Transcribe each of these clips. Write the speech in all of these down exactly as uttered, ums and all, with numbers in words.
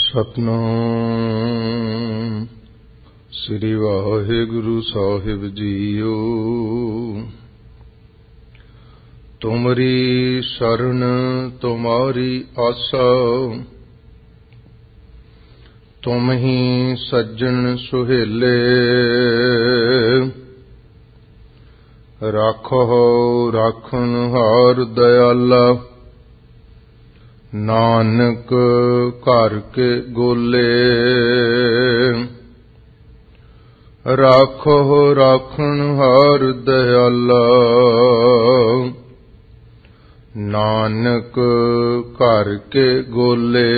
ਸਤਨਾਮ ਸ੍ਰੀ ਵਾਹਿਗੁਰੂ ਸਾਹਿਬ ਜੀਓ। ਤੁਮਰੀ ਸ਼ਰਨ ਤੁਮਾਰੀ ਆਸਾ, ਤੁਮ ਹੀ ਸੱਜਣ ਸੁਹੇਲੇ। ਰਾਖੋ ਰਾਖਣ ਹਾਰ ਦਇਆਲਾ, ਨਾਨਕ ਘਰ ਕੇ ਗੋਲੇ। ਰਾਖੋ ਰਾਖਣ ਹਾਰ ਦਇਆਲਾ, ਨਾਨਕ ਘਰ ਕੇ ਗੋਲੇ।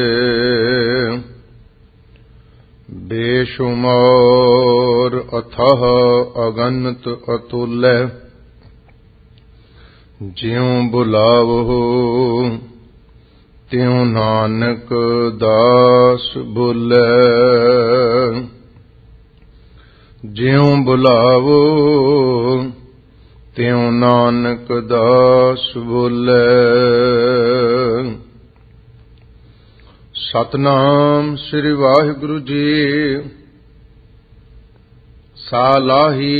ਬੇਸ਼ੁਮਾਰ ਅਥਾਹ ਅਗਨਤ ਅਤੁਲੈ, ਜਿਉ ਬੁਲਾਵੋ ਤਿਉ ਨਾਨਕ ਦਾਸ ਬੋਲੇ। ਜਿਉ ਬੁਲਾਵੋ ਤਿਉ ਨਾਨਕ ਦਾਸ ਬੋਲੇ। ਸਤਨਾਮ ਸ੍ਰੀ ਵਾਹਿਗੁਰੂ ਜੀ। ਸਾਲਾਹੀ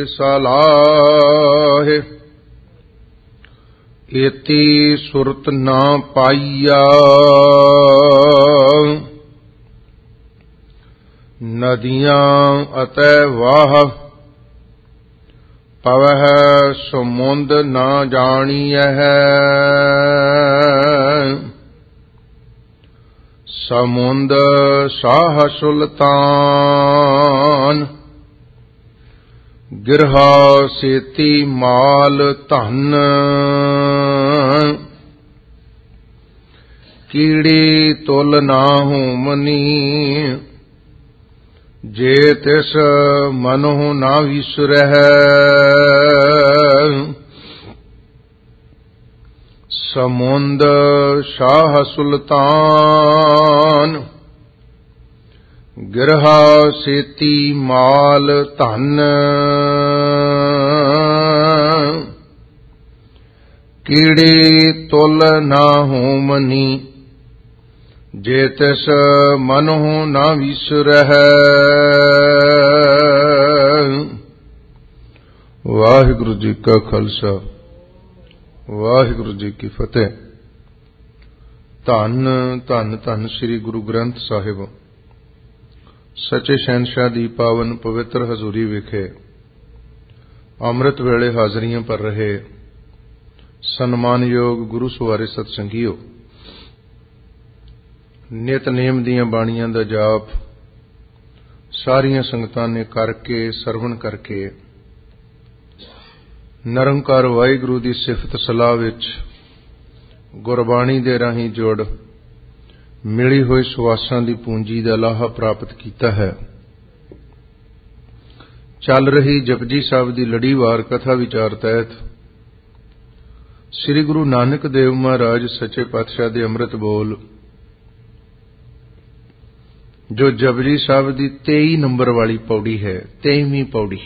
ਸਾਲਾਹੇ, ਏਤੀ ਸੁਰਤ ਨਾ ਪਾਈਆ। ਨਦੀਆਂ ਅਤੈ ਵਾਹ, ਪਵਹਿ ਸਮੁੰਦ ਨਾ ਜਾਣੀਐ। ਸਮੁੰਦ ਸ਼ਾਹ ਸੁਲਤਾਨ, ਗਿਰਹਾ ਸੇਤੀ ਮਾਲ ਧਨ। ਕੀੜੀ ਤੁਲ ਨਾ ਹੋਮਨੀ, ਜੇ ਤਿਸ ਮਨਹੁ ਨਾ ਵਿਸਰਹਿ। ਸਮੁੰਦ ਸ਼ਾਹ ਸੁਲਤਾਨ, ਗਿਰਹਾ ਸੇਤੀ ਮਾਲ ਧਨ। ਕੀੜੀ ਤੁਲ ਨਾ ਹੋਮਨੀ, ਜੇ ਤਿਸ ਮਨਹੁ ਨਾ ਵਿਸਰਹਿ। ਵਾਹਿਗੁਰੂ ਜੀ ਕਾ ਖਾਲਸਾ, ਵਾਹਿਗੁਰੂ ਜੀ ਕੀ ਫਤਿਹ। ਧੰਨ ਧੰਨ ਧੰਨ ਸ੍ਰੀ ਗੁਰੂ ਗ੍ਰੰਥ ਸਾਹਿਬ ਸੱਚੇ ਸ਼ਹਿਨਸ਼ਾਹ ਦੀ ਪਾਵਨ ਪਵਿੱਤਰ ਹਜ਼ੂਰੀ ਵਿਖੇ ਅੰਮ੍ਰਿਤ ਵੇਲੇ ਹਾਜ਼ਰੀਆਂ ਭਰ ਰਹੇ ਸਨਮਾਨਯੋਗ ਗੁਰੂ ਸਵਾਰੇ ਸਤ ਸੰਗੀਓ। ਨਿਤਨੇਮ ਦੀਆਂ ਬਾਣੀਆਂ ਦਾ ਜਾਪ ਸਾਰੀਆਂ ਸੰਗਤਾਂ ਨੇ ਕਰਕੇ ਸਰਵਣ ਕਰਕੇ ਨਿਰੰਕਾਰ ਵਾਹਿਗੁਰੂ ਦੀ ਸਿਫਤ ਸਲਾਹ ਵਿੱਚ ਗੁਰਬਾਣੀ ਦੇ ਰਾਹੀਂ ਜੁੜ ਮਿਲੀ ਹੋਈ ਸੁਆਸਾਂ ਦੀ ਪੂੰਜੀ ਦਾ ਲਾਹਾ ਪ੍ਰਾਪਤ ਕੀਤਾ ਹੈ। ਚੱਲ ਰਹੀ ਜਪਜੀ ਸਾਹਿਬ ਦੀ ਲੜੀਵਾਰ ਕਥਾ ਵਿਚਾਰ ਤਹਿਤ ਸ੍ਰੀ ਗੁਰੂ ਨਾਨਕ ਦੇਵ ਮਹਾਰਾਜ ਸੱਚੇ ਪਾਤਸ਼ਾਹ ਦੇ ਅੰਮ੍ਰਿਤ ਬੋਲ, ਜੋ ਜਪਜੀ ਸਾਹਿਬ ਦੀ ਤੇਈ ਨੰਬਰ ਵਾਲੀ ਪੌੜੀ ਹੈ, ਤੇਈਵੀਂ ਪੌੜੀ,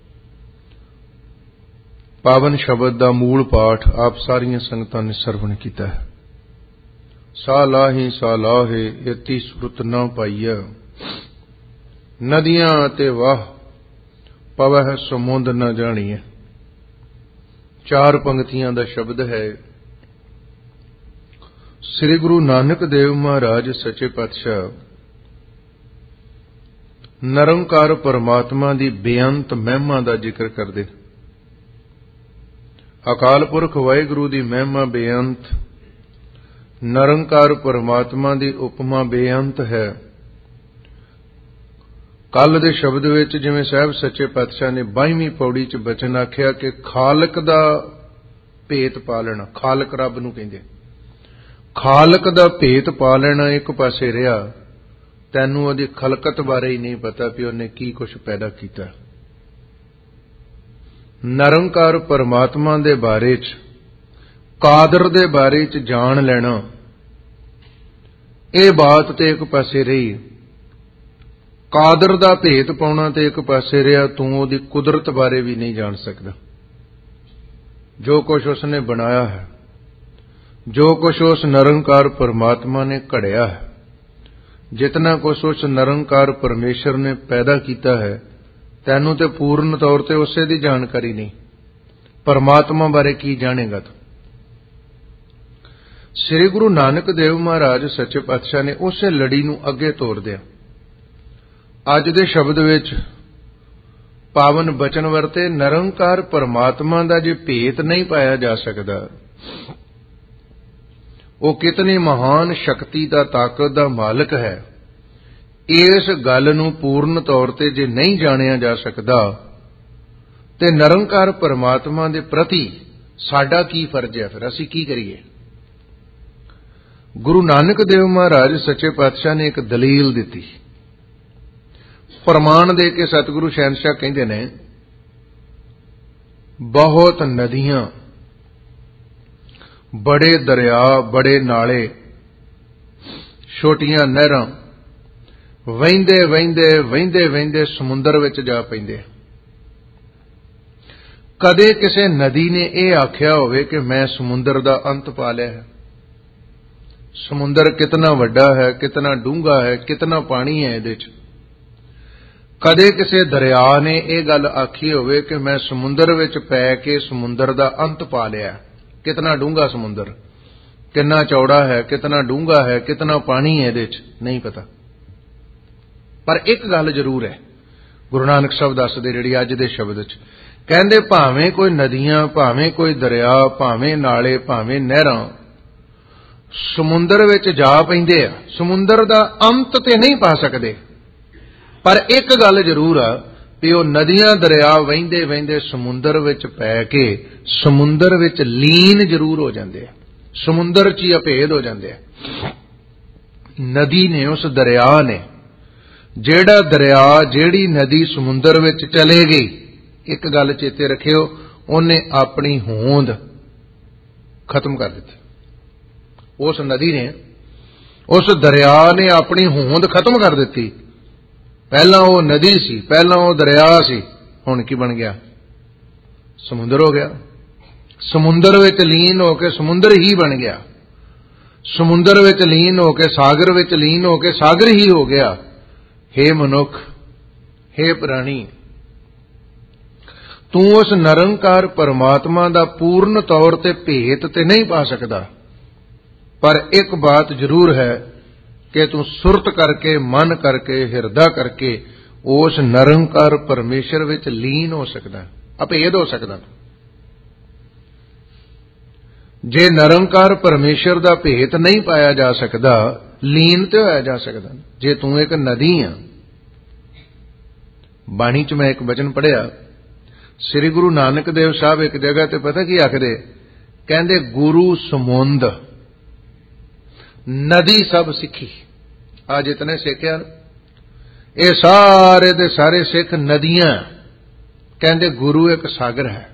ਪਾਵਨ ਸ਼ਬਦ ਦਾ ਮੂਲ ਪਾਠ ਆਪ ਸਾਰੀਆਂ ਸੰਗਤਾਂ ਨੇ ਸਰਵਣ ਕੀਤਾ ਹੈ। ਸਾਲਾਹੀ ਸਾਲਾਹੇ, ਏਤੀ ਸੁਰਤ ਨਾ ਪਾਈਆ। ਨਦੀਆਂ ਅਤੇ ਵਾਹ, ਪਵਹਿ ਸਮੁੰਦ ਨਾ ਜਾਣੀਐ। ਚਾਰ ਪੰਕਤੀਆਂ ਦਾ ਸ਼ਬਦ ਹੈ। ਸ੍ਰੀ ਗੁਰੂ ਨਾਨਕ ਦੇਵ ਮਹਾਰਾਜ ਸੱਚੇ ਪਾਤਸ਼ਾਹ ਨਿਰੰਕਾਰ ਪਰਮਾਤਮਾ ਦੀ ਬੇਅੰਤ ਮਹਿਮਾ ਦਾ ਜ਼ਿਕਰ ਕਰਦੇ। ਅਕਾਲ ਪੁਰਖ ਵਾਹਿਗੁਰੂ ਦੀ ਮਹਿਮਾ ਬੇਅੰਤ, ਨਿਰੰਕਾਰ ਪਰਮਾਤਮਾ ਦੀ ਉਪਮਾ ਬੇਅੰਤ ਹੈ। ਕੱਲ ਦੇ ਸ਼ਬਦ ਵਿੱਚ ਜਿਵੇਂ ਸਾਹਿਬ ਸੱਚੇ ਪਾਤਸ਼ਾਹ ਨੇ ਬਾਈਵੀਂ ਪੌੜੀ ਚ ਬਚਨ ਆਖਿਆ ਕਿ ਖਾਲਕ ਦਾ ਭੇਤ ਪਾ ਲੈਣਾ, ਖਾਲਕ ਰੱਬ ਨੂੰ ਕਹਿੰਦੇ, ਖਾਲਕ ਦਾ ਭੇਤ ਪਾ ਲੈਣਾ ਇੱਕ ਪਾਸੇ ਰਿਹਾ, ਤੈਨੂੰ ਉਹਦੀ ਖਲਕਤ ਬਾਰੇ ਹੀ ਨਹੀਂ ਪਤਾ ਵੀ ਉਹਨੇ ਕੀ ਕੁਝ ਪੈਦਾ ਕੀਤਾ। ਨਿਰੰਕਾਰ ਪਰਮਾਤਮਾ ਦੇ ਬਾਰੇ ਚ, ਕਾਦਰ ਦੇ ਬਾਰੇ ਚ ਜਾਣ ਲੈਣਾ, ਇਹ ਬਾਤ ਤੇ ਇੱਕ ਪਾਸੇ ਰਹੀ। ਕਾਦਰ ਦਾ ਭੇਤ ਪਾਉਣਾ ਤੇ ਇੱਕ ਪਾਸੇ ਰਿਹਾ, ਤੂੰ ਉਹਦੀ ਕੁਦਰਤ ਬਾਰੇ ਵੀ ਨਹੀਂ ਜਾਣ ਸਕਦਾ। ਜੋ ਕੁਝ ਉਸਨੇ ਬਣਾਇਆ ਹੈ, ਜੋ ਕੁਝ ਉਸ ਨਿਰੰਕਾਰ ਪਰਮਾਤਮਾ ਨੇ ਘੜਿਆ ਹੈ, जितना कुछ उस निरंकार परमेश्वर ने पैदा किया है, तैनू तो पूर्ण तौर पर उसे दी जानकारी नहीं, परमात्मा बारे की जानेगा तू। श्री गुरु नानक देव महाराज सच्चे पातशाह ने उस लड़ी नू अगे तोड़ दिया। अज दे शब्द विच पावन बचन वरते, निरंकार परमात्मा दा जे भेत नहीं पाया जा सकता, वो कितनी महान शक्ति दा ताकत दा मालक है, इस गल नू पूर्ण तौर ते जे नहीं जानिया जा सकता, ते निरंकार परमात्मा दे प्रति साडा की फर्ज है, फिर असीं की करिए। गुरु नानक देव महाराज सच्चे पातशाह ने एक दलील दी, प्रमाण दे के सतगुरु शहनशाह कहते ने, बहुत नदियां, बड़े दरिया, बड़े नाले, छोटियां नहरां वहिंदे वहिंदे वहिंदे वहिंदे समुंदर विच जा पैंदे। कदे किसी नदी ने यह आख्या होवे कि मैं समुंदर दा अंत पा लिया है। समुंदर कितना वड्डा है, कितना डूंगा है, कितना पानी है इहदे च। कदे किसी दरिया ने यह गल आखी होवे कि मैं समुंदर विच पै के समुंदर दा अंत पा लिया। कितना डूंगा समुंदर, कितना चौड़ा है, कितना डूंगा है, कितना पानी है इहदे च, नहीं पता। पर एक गल जरूर है, गुरु नानक साहब दसदे जिहड़ी अज दे शब्द च कहंदे, भावें कोई नदियां, भावें कोई दरिया, भावें नाले, भावें नहरां समुंदर विच जा पैंदे आ, समुंदर दा अंत ते नहीं पा सकदे। पर एक गल जरूर आ कि वो नदियां दरिया वहिंदे वहिंदे समुंदर विच पै के समुंदर विच लीन जरूर हो जांदे आ, समुंदर च ही अभेद हो जांदे आ। नदी ने, उस दरिया ने, जेड़ा दरिया, जेड़ी नदी समुंदर विच चले गई, एक गल चेते रखियो, उन्हें अपनी होंद खत्म कर दी। उस नदी ने, उस दरिया ने अपनी होंद खत्म कर दी। पहला वो नदी सी, पहला वो दरिया सी, हुण की बन गया? समुंदर हो गया। समुंदर विच लीन होके समुंदर ही बन गया। समुंदर विच लीन होके सागर विच लीन होके सागर ही हो गया। हे मनुख, हे प्राणी, तू उस निरंकार परमात्मा दा पूर्ण तौर ते भेत ते नहीं पा सकता, पर एक बात जरूर है कि तू सुरत करके, मन करके, हिरदा करके उस निरंकार परमेश्वर विच लीन हो सकता, अभेद हो सकता। जे निरंकार परमेश्वर दा भेत नहीं पाया जा सकता, लीन तो होया जा सकता। जे तू एक नदी आ, बाणी च मैं एक वचन पढ़िया, श्री गुरु नानक देव साहब एक जगह ते पता की आखदे, कहंदे गुरु समुंद नदी सब सिखी। आज इतने सिख यार, ये सारे दे सारे सिख नदियां, कहंदे गुरु एक सागर है।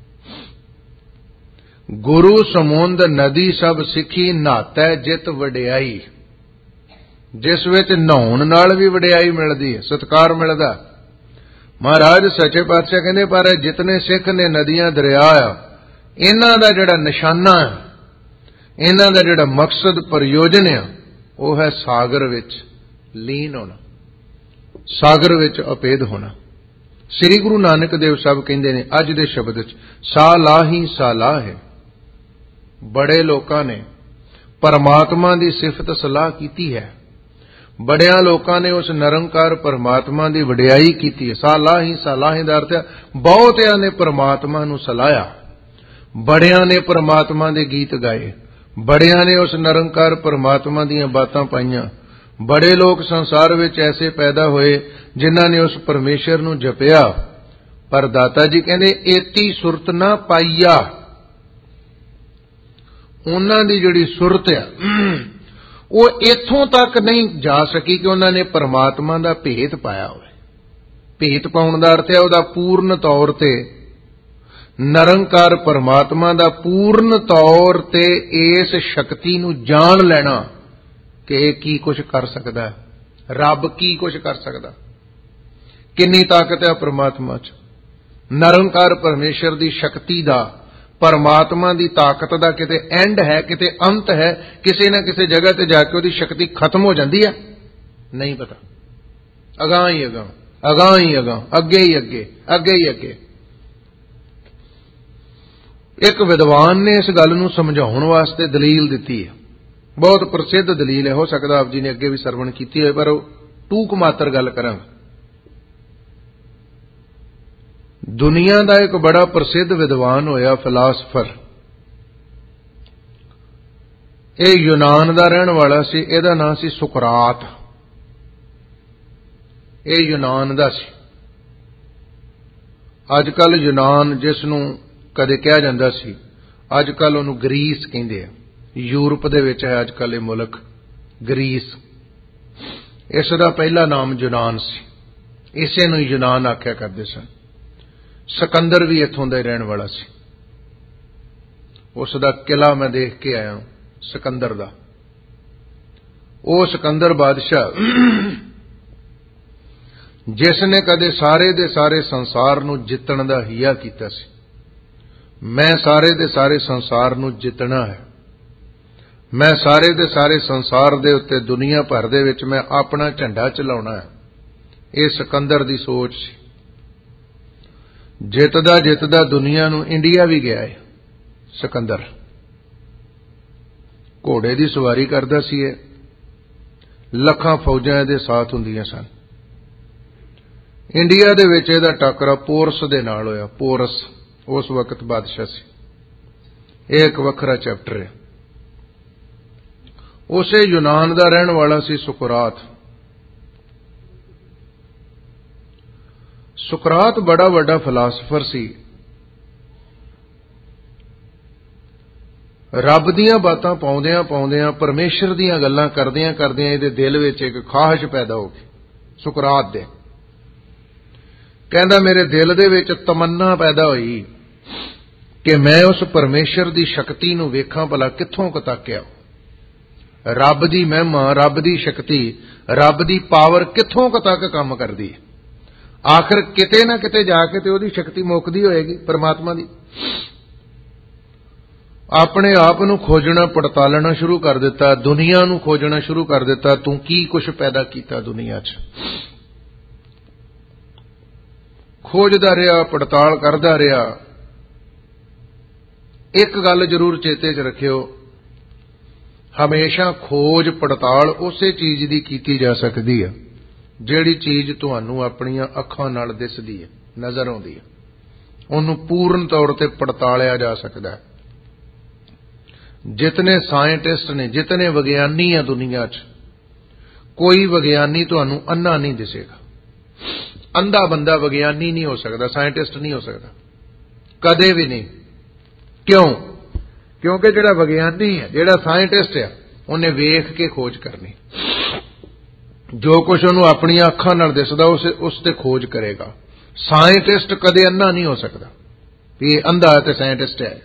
गुरु समुंद नदी सब सिखी, नहाता जित वडियाई, जिस विच नहाउण नाल भी वडियाई मिलदी है, सत्कार मिलदा। महाराज सच्चे पातशाह कहंदे, पर जितने सिख ने नदियां दरिया आ, इन्हां दा जिहड़ा निशाना है, इन्हां दा जिहड़ा मकसद प्रयोजन है, वह है सागर विच लीन होना, सागर विच अभेद होना। श्री गुरु नानक देव साहब कहंदे ने अज दे शब्द च, सा लाही सा लाहे। बड़े लोकां ने परमात्मा दी सिफत सलाह कीती है, बड़ियां लोकां ने उस निरंकार परमात्मा दी वडियाई कीती है। सालाही सालाही दा अर्थ है बहुतियां ने परमात्मा नूं सलाया, बड़ियां ने परमात्मा दे गीत गाए, बड़ियां ने उस निरंकार परमात्मा दीयां बातां पाईयां। बड़े लोग संसार विच ऐसे पैदा होए जिन्हां ने उस परमेश्वर नूं जपिया, पर दाता जी कहंदे एती सुरत ना पाईया। उन्हां दी जिहड़ी सुरत है वो इथों तक नहीं जा सकी कि उन्होंने परमात्मा का भेत पाया हो। भेत पाउण दा अर्थ है उहदा पूर्ण तौर ते निरंकार परमात्मा का पूर्ण तौर ते इस शक्ति नूं जान लेना कि यह की कुछ कर सकता है, रब की कुछ कर सकता, कितनी ताकत है परमात्मा च। निरंकार परमेश्वर की शक्ति का, परमात्मा की ताकत का किते एंड है, किते अंत है, किसी न किसी जगह ते जाके उसकी शक्ति खत्म हो जाती है। नहीं पता, अगां ही अगां, अगां ही अगां, अगे ही अगे, अगे ही अगे। एक विद्वान ने इस गल नूं समझाउण वास्ते दलील दिती है, बहुत प्रसिद्ध दलील है, हो सकदा आप जी ने अगे भी सरवण कीती होए, पर टूक मात्र गल करांगा। दुनिया का एक बड़ा प्रसिद्ध विद्वान होया फिलासफर, यह यूनान का रहने वाला सी, इहदा नाम सी सुकरात। यह यूनान का सी। अजकल यूनान जिसनूं कदे कहा जांदा सी, अजकल उहनूं ग्रीस कहिंदे आ। यूरोप दे विच है अजकल यह मुल्क ग्रीस। इसदा पहला नाम यूनान सी, इसे नूं यूनान आख्या करदे सन। सिकंदर भी इत्थों दा रहने वाला सी। उसदा किला मैं देख के आया सिकंदर दा। वो सिकंदर बादशाह जिसने कदे सारे दे सारे संसार नूं जितण दा हिया कीता सी, मैं सारे दे सारे संसार नूं जितना है, मैं सारे दे सारे संसार दे उत्ते दुनिया भर दे विच मैं अपना झंडा चलाउणा है, ये सिकंदर दी सोच सी। जितदा जितदा दुनिया नूं इंडिया भी गया है सिकंदर। घोड़े की सवारी करदा सी, लखां फौजां इहदे साथ हुंदियां सन। इंडिया दे विच इहदा टाकरा पोरस दे नाल होया। पोरस उस वक्त बादशाह सी। यह एक वखरा चैप्टर है। उसे यूनान दा रहण वाला सी सुकरात। सुकरात बड़ा वड्डा फिलासफर सी। रब दीयां बातां पाउंदियां पाउंदियां, परमेश्वर दीयां गल्लां करदियां करदियां इहदे दिल विच एक ख्वाहिश पैदा हो गई सुकरात दे। कहंदा मेरे दिल दे विच तमन्ना पैदा हुई कि मैं उस परमेश्वर दी शक्ति नूं वेखां भला कित्थों क तक आ। रब दी महिमा, रब दी शक्ति, रब दी पावर कित्थों क तक काम करदी है। आखिर किते ना किते जाके ते ओदी शक्ति मुकदी होएगी परमात्मा दी। अपने आप नूं खोजना पड़तालना शुरू कर दिता, दुनिया नूं खोजना शुरू कर दिता, तू की कुछ पैदा कीता दुनिया च। खोजदा रहा, पड़ताल करदा रहा। एक गल जरूर चेते च रखियो, हमेशा खोज पड़ताल उसे चीज दी कीती जा सकदी है जिहड़ी चीज तुहानूं अपणियां अखां नाल दिसदी है, नजर आउंदी है। उहनूं पूर्ण तौर ते पड़तालिया जा सकदा है। जितने साइंटिस्ट ने, जितने विज्ञानी है दुनिया च, कोई विज्ञानी तुहानूं अन्ना नहीं दिसेगा। अंधा बंदा विज्ञानी नहीं हो सकता, साइंटिस्ट नहीं हो सकता, कदे भी नहीं। क्यों? क्योंकि जिहड़ा विज्ञानी है, जिहड़ा साइंटिस्ट है, उन्हें वेख के खोज करनी। जो कुछ उन्होंने अपनी अखां नाल दिसदा उसे उस ते खोज करेगा। साइंटिस्ट कदे अन्ना नहीं हो सकता भी ये अंधा है तो साइंटिस्ट है।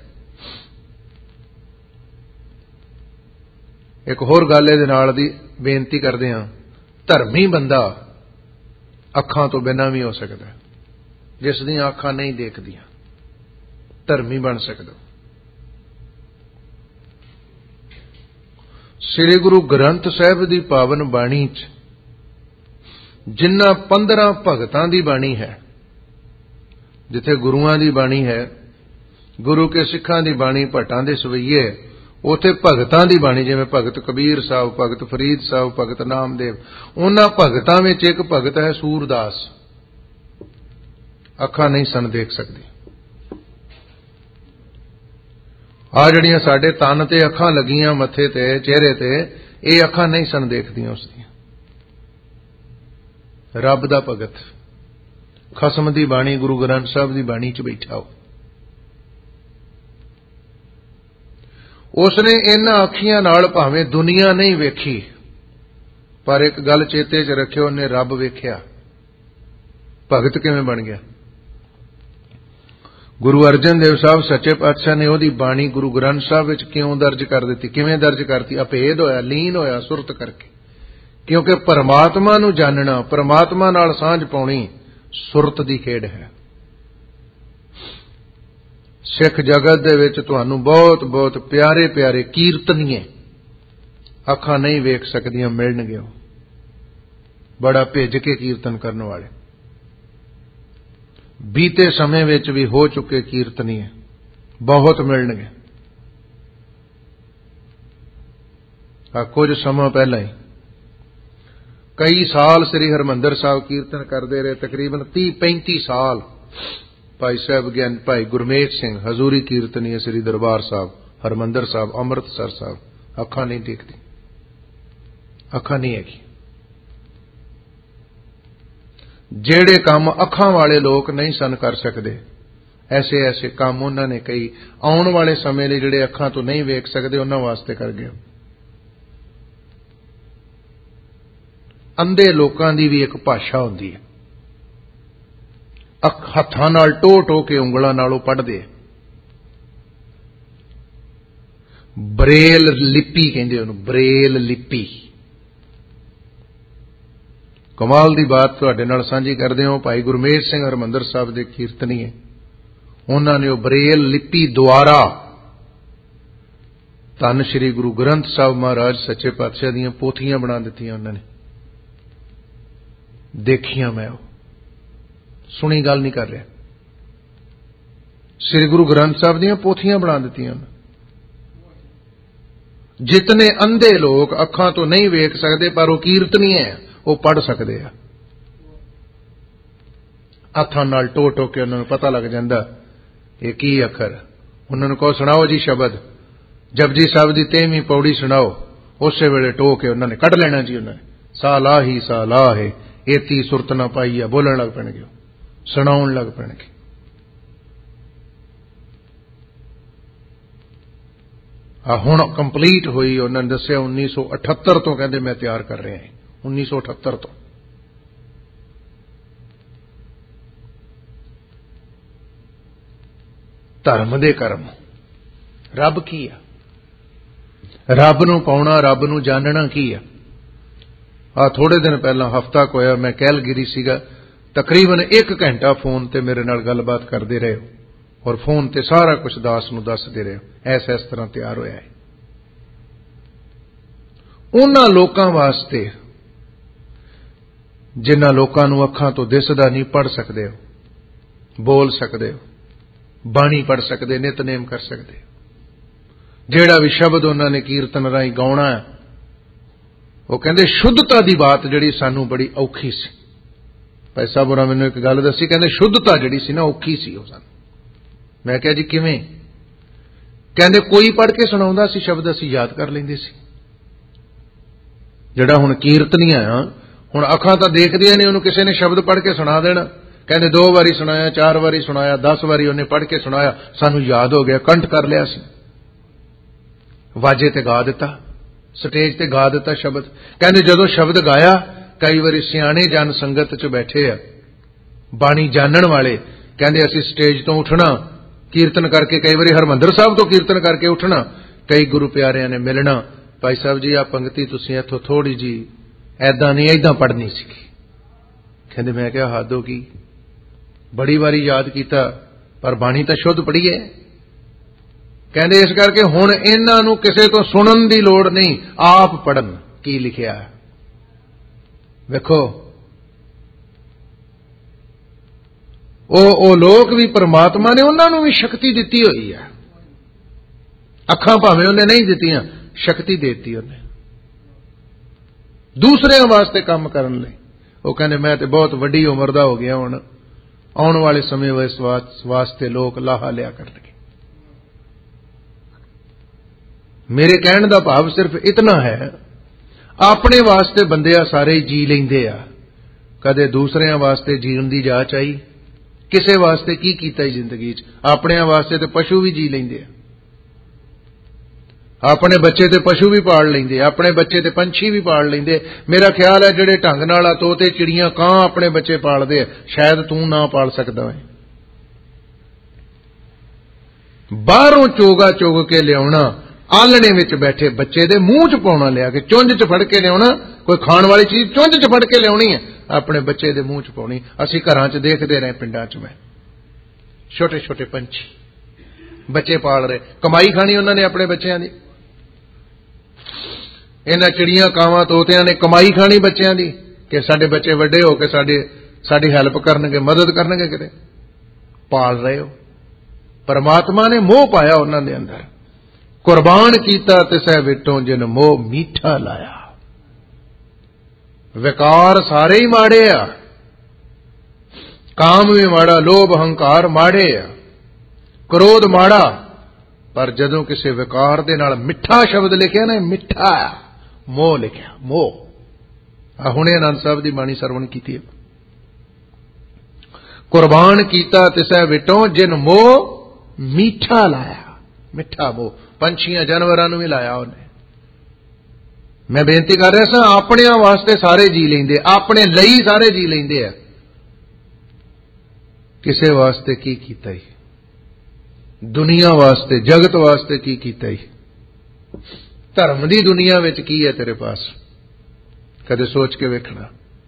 एक होर गल इहदे नाल दी बेनती करदे हां, धर्मी बंदा अखां तो बिना भी हो सकता है। जिस दियां अखां नहीं देखदियां धर्मी बन सकदा। श्री गुरु ग्रंथ साहिब दी पावन बाणी च जिन्ना पंद्रह भगतां दी बाणी है, जिथे गुरुआं दी बाणी है, गुरु के सिखां दी बाणी, भट्टां दे सवैये, उथे भगतां दी बाणी, जिवें भगत कबीर साहब, भगत फरीद साहब, भगत नामदेव, उन्हां भगतां विच एक भगत है सूरदास। अखां नहीं सन देख सकदी। आ जिहड़ियां साडे तन ते अखां लगियां मथे ते, चेहरे ते, ये अखां नहीं सन देखदियां उसदियां। रब दा भगत खसम दी बाणी, गुरु ग्रंथ साहब दी बाणी च बैठा हो। उसने इन्हां अखियां नाल भावें दुनिया नहीं वेखी, पर एक गल चेते च रखियो, उन्हें रब वेख्या। भगत किवें बन गया? गुरु अर्जन देव साहब सच्चे पातशाह ने ओदी बाणी गुरु ग्रंथ साहब विच क्यों दर्ज कर दी? किवें दर्ज करती? अभेद होया, लीन होया सुरत करके। क्योंकि परमात्मा नूं जानना, परमात्मा नाल सांझ पाउणी सुरत दी खेड है। सिख जगत दे विच तुहानूं बहुत बहुत प्यारे प्यारे कीर्तनीए अखां नहीं वेख सकदियां मिलणगे। बड़ा भेज के कीर्तन करने वाले, बीते समय विच भी हो चुके कीर्तनी है, बहुत मिलणगे। आ कुछ समा पहला ही कई साल श्री हरमंदर साहब कीर्तन करते रहे, तकरीबन तीह पैंती साल। भाई साहब ज्ञान भाई गुरमेज सिंह हजूरी कीर्तनी है श्री दरबार साहब, हरमंदर साहब, अमृतसर साहब। अखा नहीं देखती, अखा नहीं हैगी। जेड़े काम अखा वाले लोग नहीं सन कर सकते, ऐसे ऐसे काम उन्होंने कई आने वाले समय लिए जेड़े अखा तो नहीं वेख सकते उन्होंने वास्ते कर गए। अंधे लोगों की भी एक भाषा होती है, हत्थां नाल टो टो के उंगलां नालों पढ़दे, ब्रेल लिपि कहंदे उहनूं, ब्रेल लिपि। कमाल दी बात तुहाडे नाल सांझी करदे हो, भाई गुरमेज सिंह हरमंदर साहब दे कीर्तनी है, उन्होंने वो ब्रेल लिपि द्वारा धन श्री गुरु ग्रंथ साहब महाराज सच्चे पातशाह दीयां पोथियां बना दित्तियां। उन्होंने देखिया, मैं वो सुनी गल नहीं कर रहा, श्री गुरु ग्रंथ साहब दीयां पोथियां बना दित्तियां। जितने अंधे लोग अखां तो नहीं वेख सकते पर वो कीर्तनी है, वो पढ़ सकते हैं। हत्थां नाल टो टो के उन्होंने पता लग जाता ये की अखर। उन्होंने कहो सुनाओ जी शब्द, जपजी साहब की तेवीं पौड़ी सुनाओ, उस वेले टो के उन्होंने कढ़ लेना जी। उन्होंने सा ला ही सा ला है, एती सुरत ना पाई है, बोलन लग पैणगे, सुनाउण लग पैणगे। आ हुण कंप्लीट हुई, उन्होंने दस्सिया उन्नीस सौ अठहत्तर तो कहते मैं तैयार कर रहे हैं, उन्नीस सौ अठहत्तर तो। धर्म दे कर्म, रब की है, रब नूं पाउणा, रब नूं जानना की है। आ थोड़े दिन पहला हफ्ता को होया, मैं कैलगिरी सीगा, तकरीबन एक घंटा फोन ते मेरे नाल गलबात करते रहे और फोन ते सारा कुछ दास नूं दसदे रहे, ऐसा इस तरह तैयार होया है। उन्हां लोकां वास्ते जिन्हां लोकां नूं अखां तो दिसदा नहीं, पढ़ सकते हो, बोल सकते हो, बाणी पढ़ सकते, नितनेम कर सकते, जेड़ा भी शब्द उन्होंने कीर्तन राही गाउणा है, वो कहते शुद्धता की बात जिहड़ी सानू बड़ी औखी सी। भाई साहब होरां मैनूं एक गल दसी, कहते शुद्धता जिहड़ी सी ना औखी सी वो सानू। मैं कहा जी किवें? कहते कोई पढ़ के सुणाउंदा सी शब्द असीं याद कर लैंदे सी। जिहड़ा हुण कीर्तनीआं आ, हुण अखां तां देखदिआं ने, उहनूं किसी ने शब्द पढ़ के सुणा देना, कहते दो बारी सुनाया, चार बारी सुनाया, दस बारी उन्हें पढ़ के सुनाया, सानू याद हो गया, कंठ कर लिया सी, वाजे ते गा दिता, स्टेज ते गा दिता शब्द। कहते जदों शब्द गाया, कई बारी सियाणे जन संगत च बैठे आ, बाणी जानन वाले, कहते असीं स्टेज तो उठना कीर्तन करके, कई बारी हरमंदर साहब तो कीर्तन करके उठना, कई गुरु प्यारिਆਂ ने मिलना, भाई साहब जी आ पंक्ति तुसीं इत्थों थोड़ी जी ऐदां नहीं ऐदां पढ़नी सी। कहते मैं क्या हद हो गई, बड़ी बारी याद किया पर बाणी तो शुद्ध पढ़ी है। कहते इस करके हुण इन्हां नूं किसे तो सुनन की लोड़ नहीं, आप पढ़न की लिखिया है। देखो ओ ओ लोग भी परमात्मा ने उन्हां नूं भी शक्ति दिती हुई है, अखां भावें उन्हें नहीं दित्तियां, शक्ति देती उन्हें दूसरे वास्ते काम करन लई। वो कहते मैं तो बहुत वड्डी उम्र दा हो गया, हुण आने वाले समय इस वास्ते लोग लाहा लिया करनगे। मेरे कहने का भाव सिर्फ इतना है, अपने वास्ते बंदे सारे जी लेंदे आ, कदे दूसरिਆਂ वास्ते जीण दी जाच आई, किसे वास्ते की कीता जिंदगी च, अपने वास्ते तो पशु भी जी लेंदे आ, अपने बच्चे ते पशु भी पाल लेंदे, अपने बच्चे ते पंछी भी पाल लेंदे। मेरा ख्याल है जिहड़े ढंग नाल तोते चिड़ियां कां अपने बच्चे पालदे, शायद तू ना पाल सकदा है। बाहरों चोगा चुग के लियाउणा, आलणे विच बैठे बच्चे दे मूंह च पाउणा, लिया के चुंझ च फड़ के लियाउणा, कोई खाण वाली चीज चुंझ च फड़ के लियाउणी है, अपने बच्चे दे मूंह च पाउणी। असीं घरां च देखदे रहे, पिंडां च मैं छोटे छोटे पंछी बच्चे पाल रहे, कमाई खानी उन्होंने अपने बच्चों की। इन्हां चिड़ियां कावां तोतियां ने कमाई खानी बच्चों की, कि साडे बच्चे वड्डे हो के साडे साडी हैल्प करनगे, मदद करनगे, किते पाल रहे हो। परमात्मा ने मोह पाया उन्हां दे अंदर। कुर्बान कीता तिसै विटों जिन मोह मीठा लाया। विकार सारे ही माड़े आ, काम भी माड़ा, लोभ हंकार माड़े आ, क्रोध माड़ा, पर जदों किसी विकार दे नाल मिठा शब्द लिखिया ना, मिठा मोह लिखिया, मोह। हुणे आनंद साहब दी बाणी सरवण कीती है। कुर्बान कीता तिसै विटों जिन मोह मीठा लाया। मिठा मोह पंछियां जानवरां नूं भी लाया उन्हें। मैं बेनती कर रहा सा, अपने वास्ते सारे जी लेंदे, अपने लई सारे जी लेंदे आ, किसे वास्ते की कीता ही? दुनिया वास्ते, जगत वास्ते की कीता ही? धर्म दी दुनिया विच की है तेरे पास? कदे सोच के वेखना।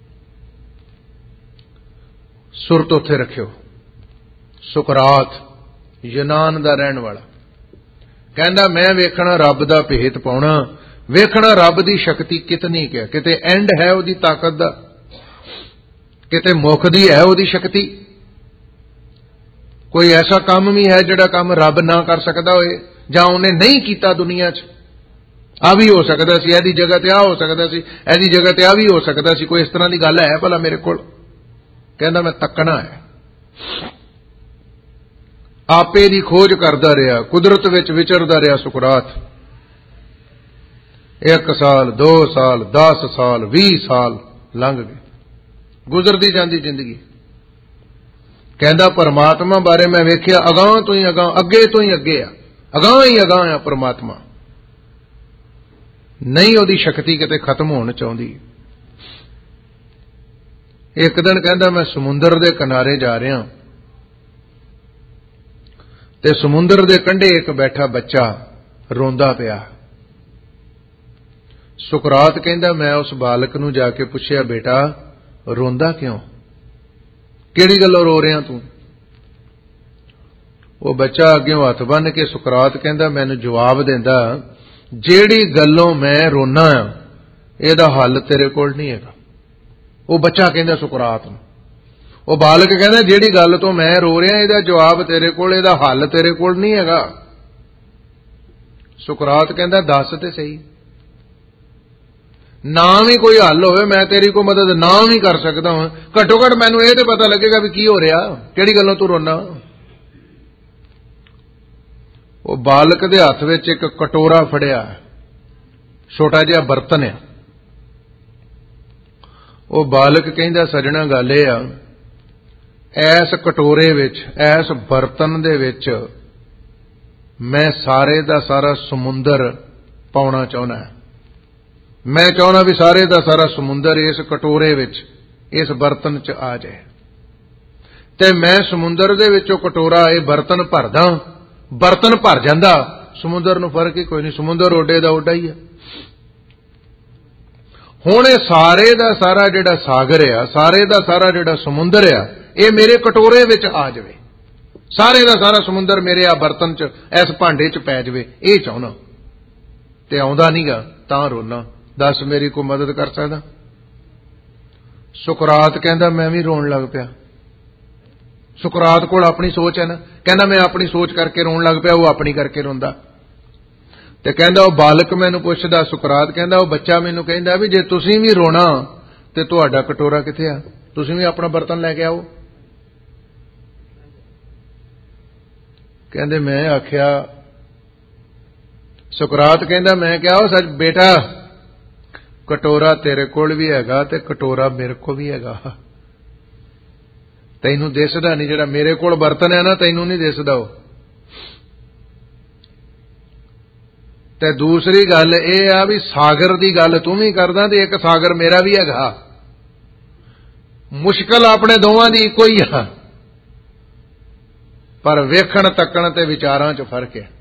सुरत उत्थे रखियो। सुकरात यूनान दा रहण वाला कहंदा, मैं वेखना रब दा भेत पाउणा, वेखना रब दी शक्ति कितनी क्या, किते एंड है उहदी ताकत दा, किते मुख दी है उहदी शक्ति। कोई ऐसा काम भी है जिहड़ा काम रब ना कर सकदा होए, जां उहने नहीं कीता दुनिया च? आ भी हो सकदा सी, इहदी जगह ते आ हो सकदा सी, इहदी जगह ते आ भी हो सकदा सी। कोई इस तरह की गल है भला मेरे कोल? कहंदा मैं तकना है। आपे दी खोज करदा रहा, कुदरत विच विचरदा रहा सुकरात। एक साल, दो साल, दस साल, भी साल लंघ गए, गुजरदी जांदी जिंदगी। कहंदा परमात्मा बारे मैं वेखिया, अगां तो ही अगां, अगे तो ही अगे आ, अगां ही अगां आ परमात्मा। नहीं उहदी शक्ति किते खत्म होण चाहुंदी। एक दिन कहंदा मैं समुंदर दे किनारे जा रहा, ते समुंदर दे कंढे एक बैठा बच्चा रोंदा पिया। सुकरात कहंदा मैं उस बालक नूं जाके पुछया, बेटा रोंदा क्यों, किहड़ी गल्लों रो रहा तू? वो बच्चा अग्गों हथ बन के सुकरात कहंदा मैनूं जवाब देंदा, जिहड़ी गल्लों मैं रोना इहदा हल तेरे कोल नहीं हैगा। वो बच्चा कहंदा सुकरात नूं, वो बालक कहंदा जिहड़ी गल तो मैं रो रहा इहदा जवाब तेरे कोल, इहदा हल तेरे कोल नहीं हैगा। सुकरात कहंदा दस ते सही, ना भी कोई हल होवे मैं तेरी को मदद ना भी कर सकदा हां, घट्टो घट मैनूं इह ते पता लगेगा भी की हो रहा, किहड़ी गल्लों तू रोना। वो बालक दे हथ विच एक कटोरा फड़िया, छोटा जिहा बर्तन है। वो बालक कहंदा सजना गल इह आ, ऐस कटोरे विच, ऐस बर्तन दे विच मैं सारे दा सारा समुंदर पाउणा चाहुंदा। मैं चाहुंदा भी सारे दा सारा समुंदर इस कटोरे विच, इस बर्तन च आ जाए, ते मैं समुंदर दे विचों कटोरा ये बर्तन भरदा, बर्तन भर जांदा, समुंदर नूं फर्क ही कोई नहीं, समुंदर ओडे दा ओडा ही है। हुण ये सारे दा सारा जिहड़ा सागर आ, सारे दा सारा जिहड़ा समुंदर आ, ये मेरे कटोरे विच आ जावे, सारे दा सारा समुंदर मेरे आ बर्तन च, इस भांडे च पै जावे, ये चाहुंदा। ते आउंदा नहींगा तां रोना, दस मेरी कोई मदद कर सकदा? सुकरात कहंदा मैं भी रोन लग पिया। सुकरात कोल अपनी सोच है ना, कहंदा मैं अपनी सोच करके रोन लग पिया, वो अपनी करके रोंदा। ते कहंदा वो बालक मैनूं पुछदा, सुकरात कहंदा वो बच्चा मैनूं कहंदा भी जे तुसीं भी रोना ते तुहाडा कटोरा किथे आ, तुसीं भी अपना बर्तन लैके आओ। कहंदे मैं आख्या, सुकरात कहंदा मैं क्या हो सच बेटा, कटोरा तेरे कोल भी हैगा ते कटोरा मेरे को भी हैगा, तैनूं दिसदा नहीं, जिहड़ा मेरे कोल बर्तन है ना तैनूं नहीं दिसदा। हो ते दूसरी गल यह आ भी सागर दी गल तूं भी करदा ते एक सागर मेरा भी हैगा, मुश्किल अपने दोवां दी इक्को ही आ, पर वेखण तकण ते विचारां च फर्क है।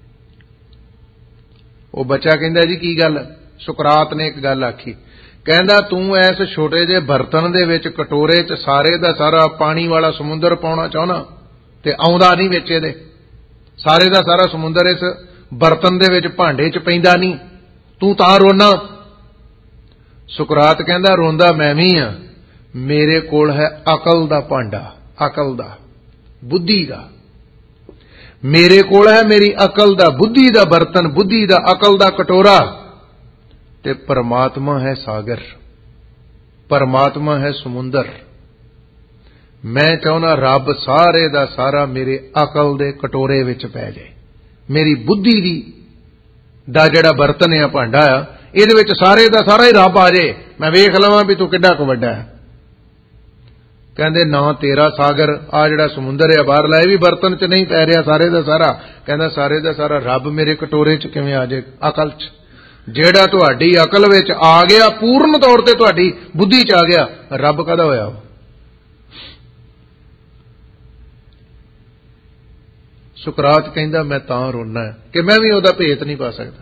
वो बच्चा कहंदा जी की गल? सुकरात ने एक गल आखी, कहंदा तू इस छोटे जे बर्तन दे विच कटोरे च सारे दा सारा पानी वाला समुंदर पाउणा चाहुंदा ते आउंदा नहीं विच इहदे, सारे दा सारा समुंदर इस बर्तन दे विच भांडे च पैंदा नहीं, तू तां रोना। ਸੁਕਰਾਤ ਕਹਿੰਦਾ ਰੋਂਦਾ ਮੈਂ ਵੀ ਆ, ਮੇਰੇ ਕੋਲ ਹੈ ਅਕਲ ਦਾ ਭਾਂਡਾ, ਅਕਲ ਦਾ, ਬੁੱਧੀ ਦਾ। ਮੇਰੇ ਕੋਲ ਹੈ ਮੇਰੀ ਅਕਲ ਦਾ, ਬੁੱਧੀ ਦਾ ਬਰਤਨ, ਬੁੱਧੀ ਦਾ, ਅਕਲ ਦਾ ਕਟੋਰਾ। ਤੇ ਪਰਮਾਤਮਾ ਹੈ ਸਾਗਰ, ਪਰਮਾਤਮਾ ਹੈ ਸਮੁੰਦਰ। ਮੈਂ ਚਾਹੁੰਦਾ ਰੱਬ ਸਾਰੇ ਦਾ ਸਾਰਾ ਮੇਰੇ ਅਕਲ ਦੇ ਕਟੋਰੇ ਵਿੱਚ ਪੈ ਜਾਏ, ਮੇਰੀ ਬੁੱਧੀ ਦੀ ਦਾ ਜਿਹੜਾ ਬਰਤਨ ਆ, ਭਾਂਡਾ ਆ, ਇਹਦੇ ਵਿੱਚ ਸਾਰੇ ਦਾ ਸਾਰਾ ਹੀ ਰੱਬ ਆ ਜਾਏ, ਮੈਂ ਵੇਖ ਲਵਾਂ ਵੀ ਤੂੰ ਕਿੱਡਾ ਕੁ ਵੱਡਾ ਹੈ। ਕਹਿੰਦੇ ਨਾ ਤੇਰਾ ਸਾਗਰ, ਆ ਜਿਹੜਾ ਸਮੁੰਦਰ ਆ ਬਾਹਰਲਾ, ਇਹ ਵੀ ਬਰਤਨ 'ਚ ਨਹੀਂ ਪੈ ਰਿਹਾ ਸਾਰੇ ਦਾ ਸਾਰਾ। ਕਹਿੰਦਾ ਸਾਰੇ ਦਾ ਸਾਰਾ ਰੱਬ ਮੇਰੇ ਕਟੋਰੇ 'ਚ ਕਿਵੇਂ ਆ ਜਾਏ, ਅਕਲ 'ਚ। ਜਿਹੜਾ ਤੁਹਾਡੀ ਅਕਲ ਵਿੱਚ ਆ ਗਿਆ, ਪੂਰਨ ਤੌਰ ਤੇ ਤੁਹਾਡੀ ਬੁੱਧੀ 'ਚ ਆ ਗਿਆ, ਰੱਬ ਕਾਹਦਾ ਹੋਇਆ? ਸੁਕਰਾਤ ਕਹਿੰਦਾ ਮੈਂ ਤਾਂ ਰੋਣਾ ਕਿ ਮੈਂ ਵੀ ਉਹਦਾ ਭੇਤ ਨਹੀਂ ਪਾ ਸਕਦਾ।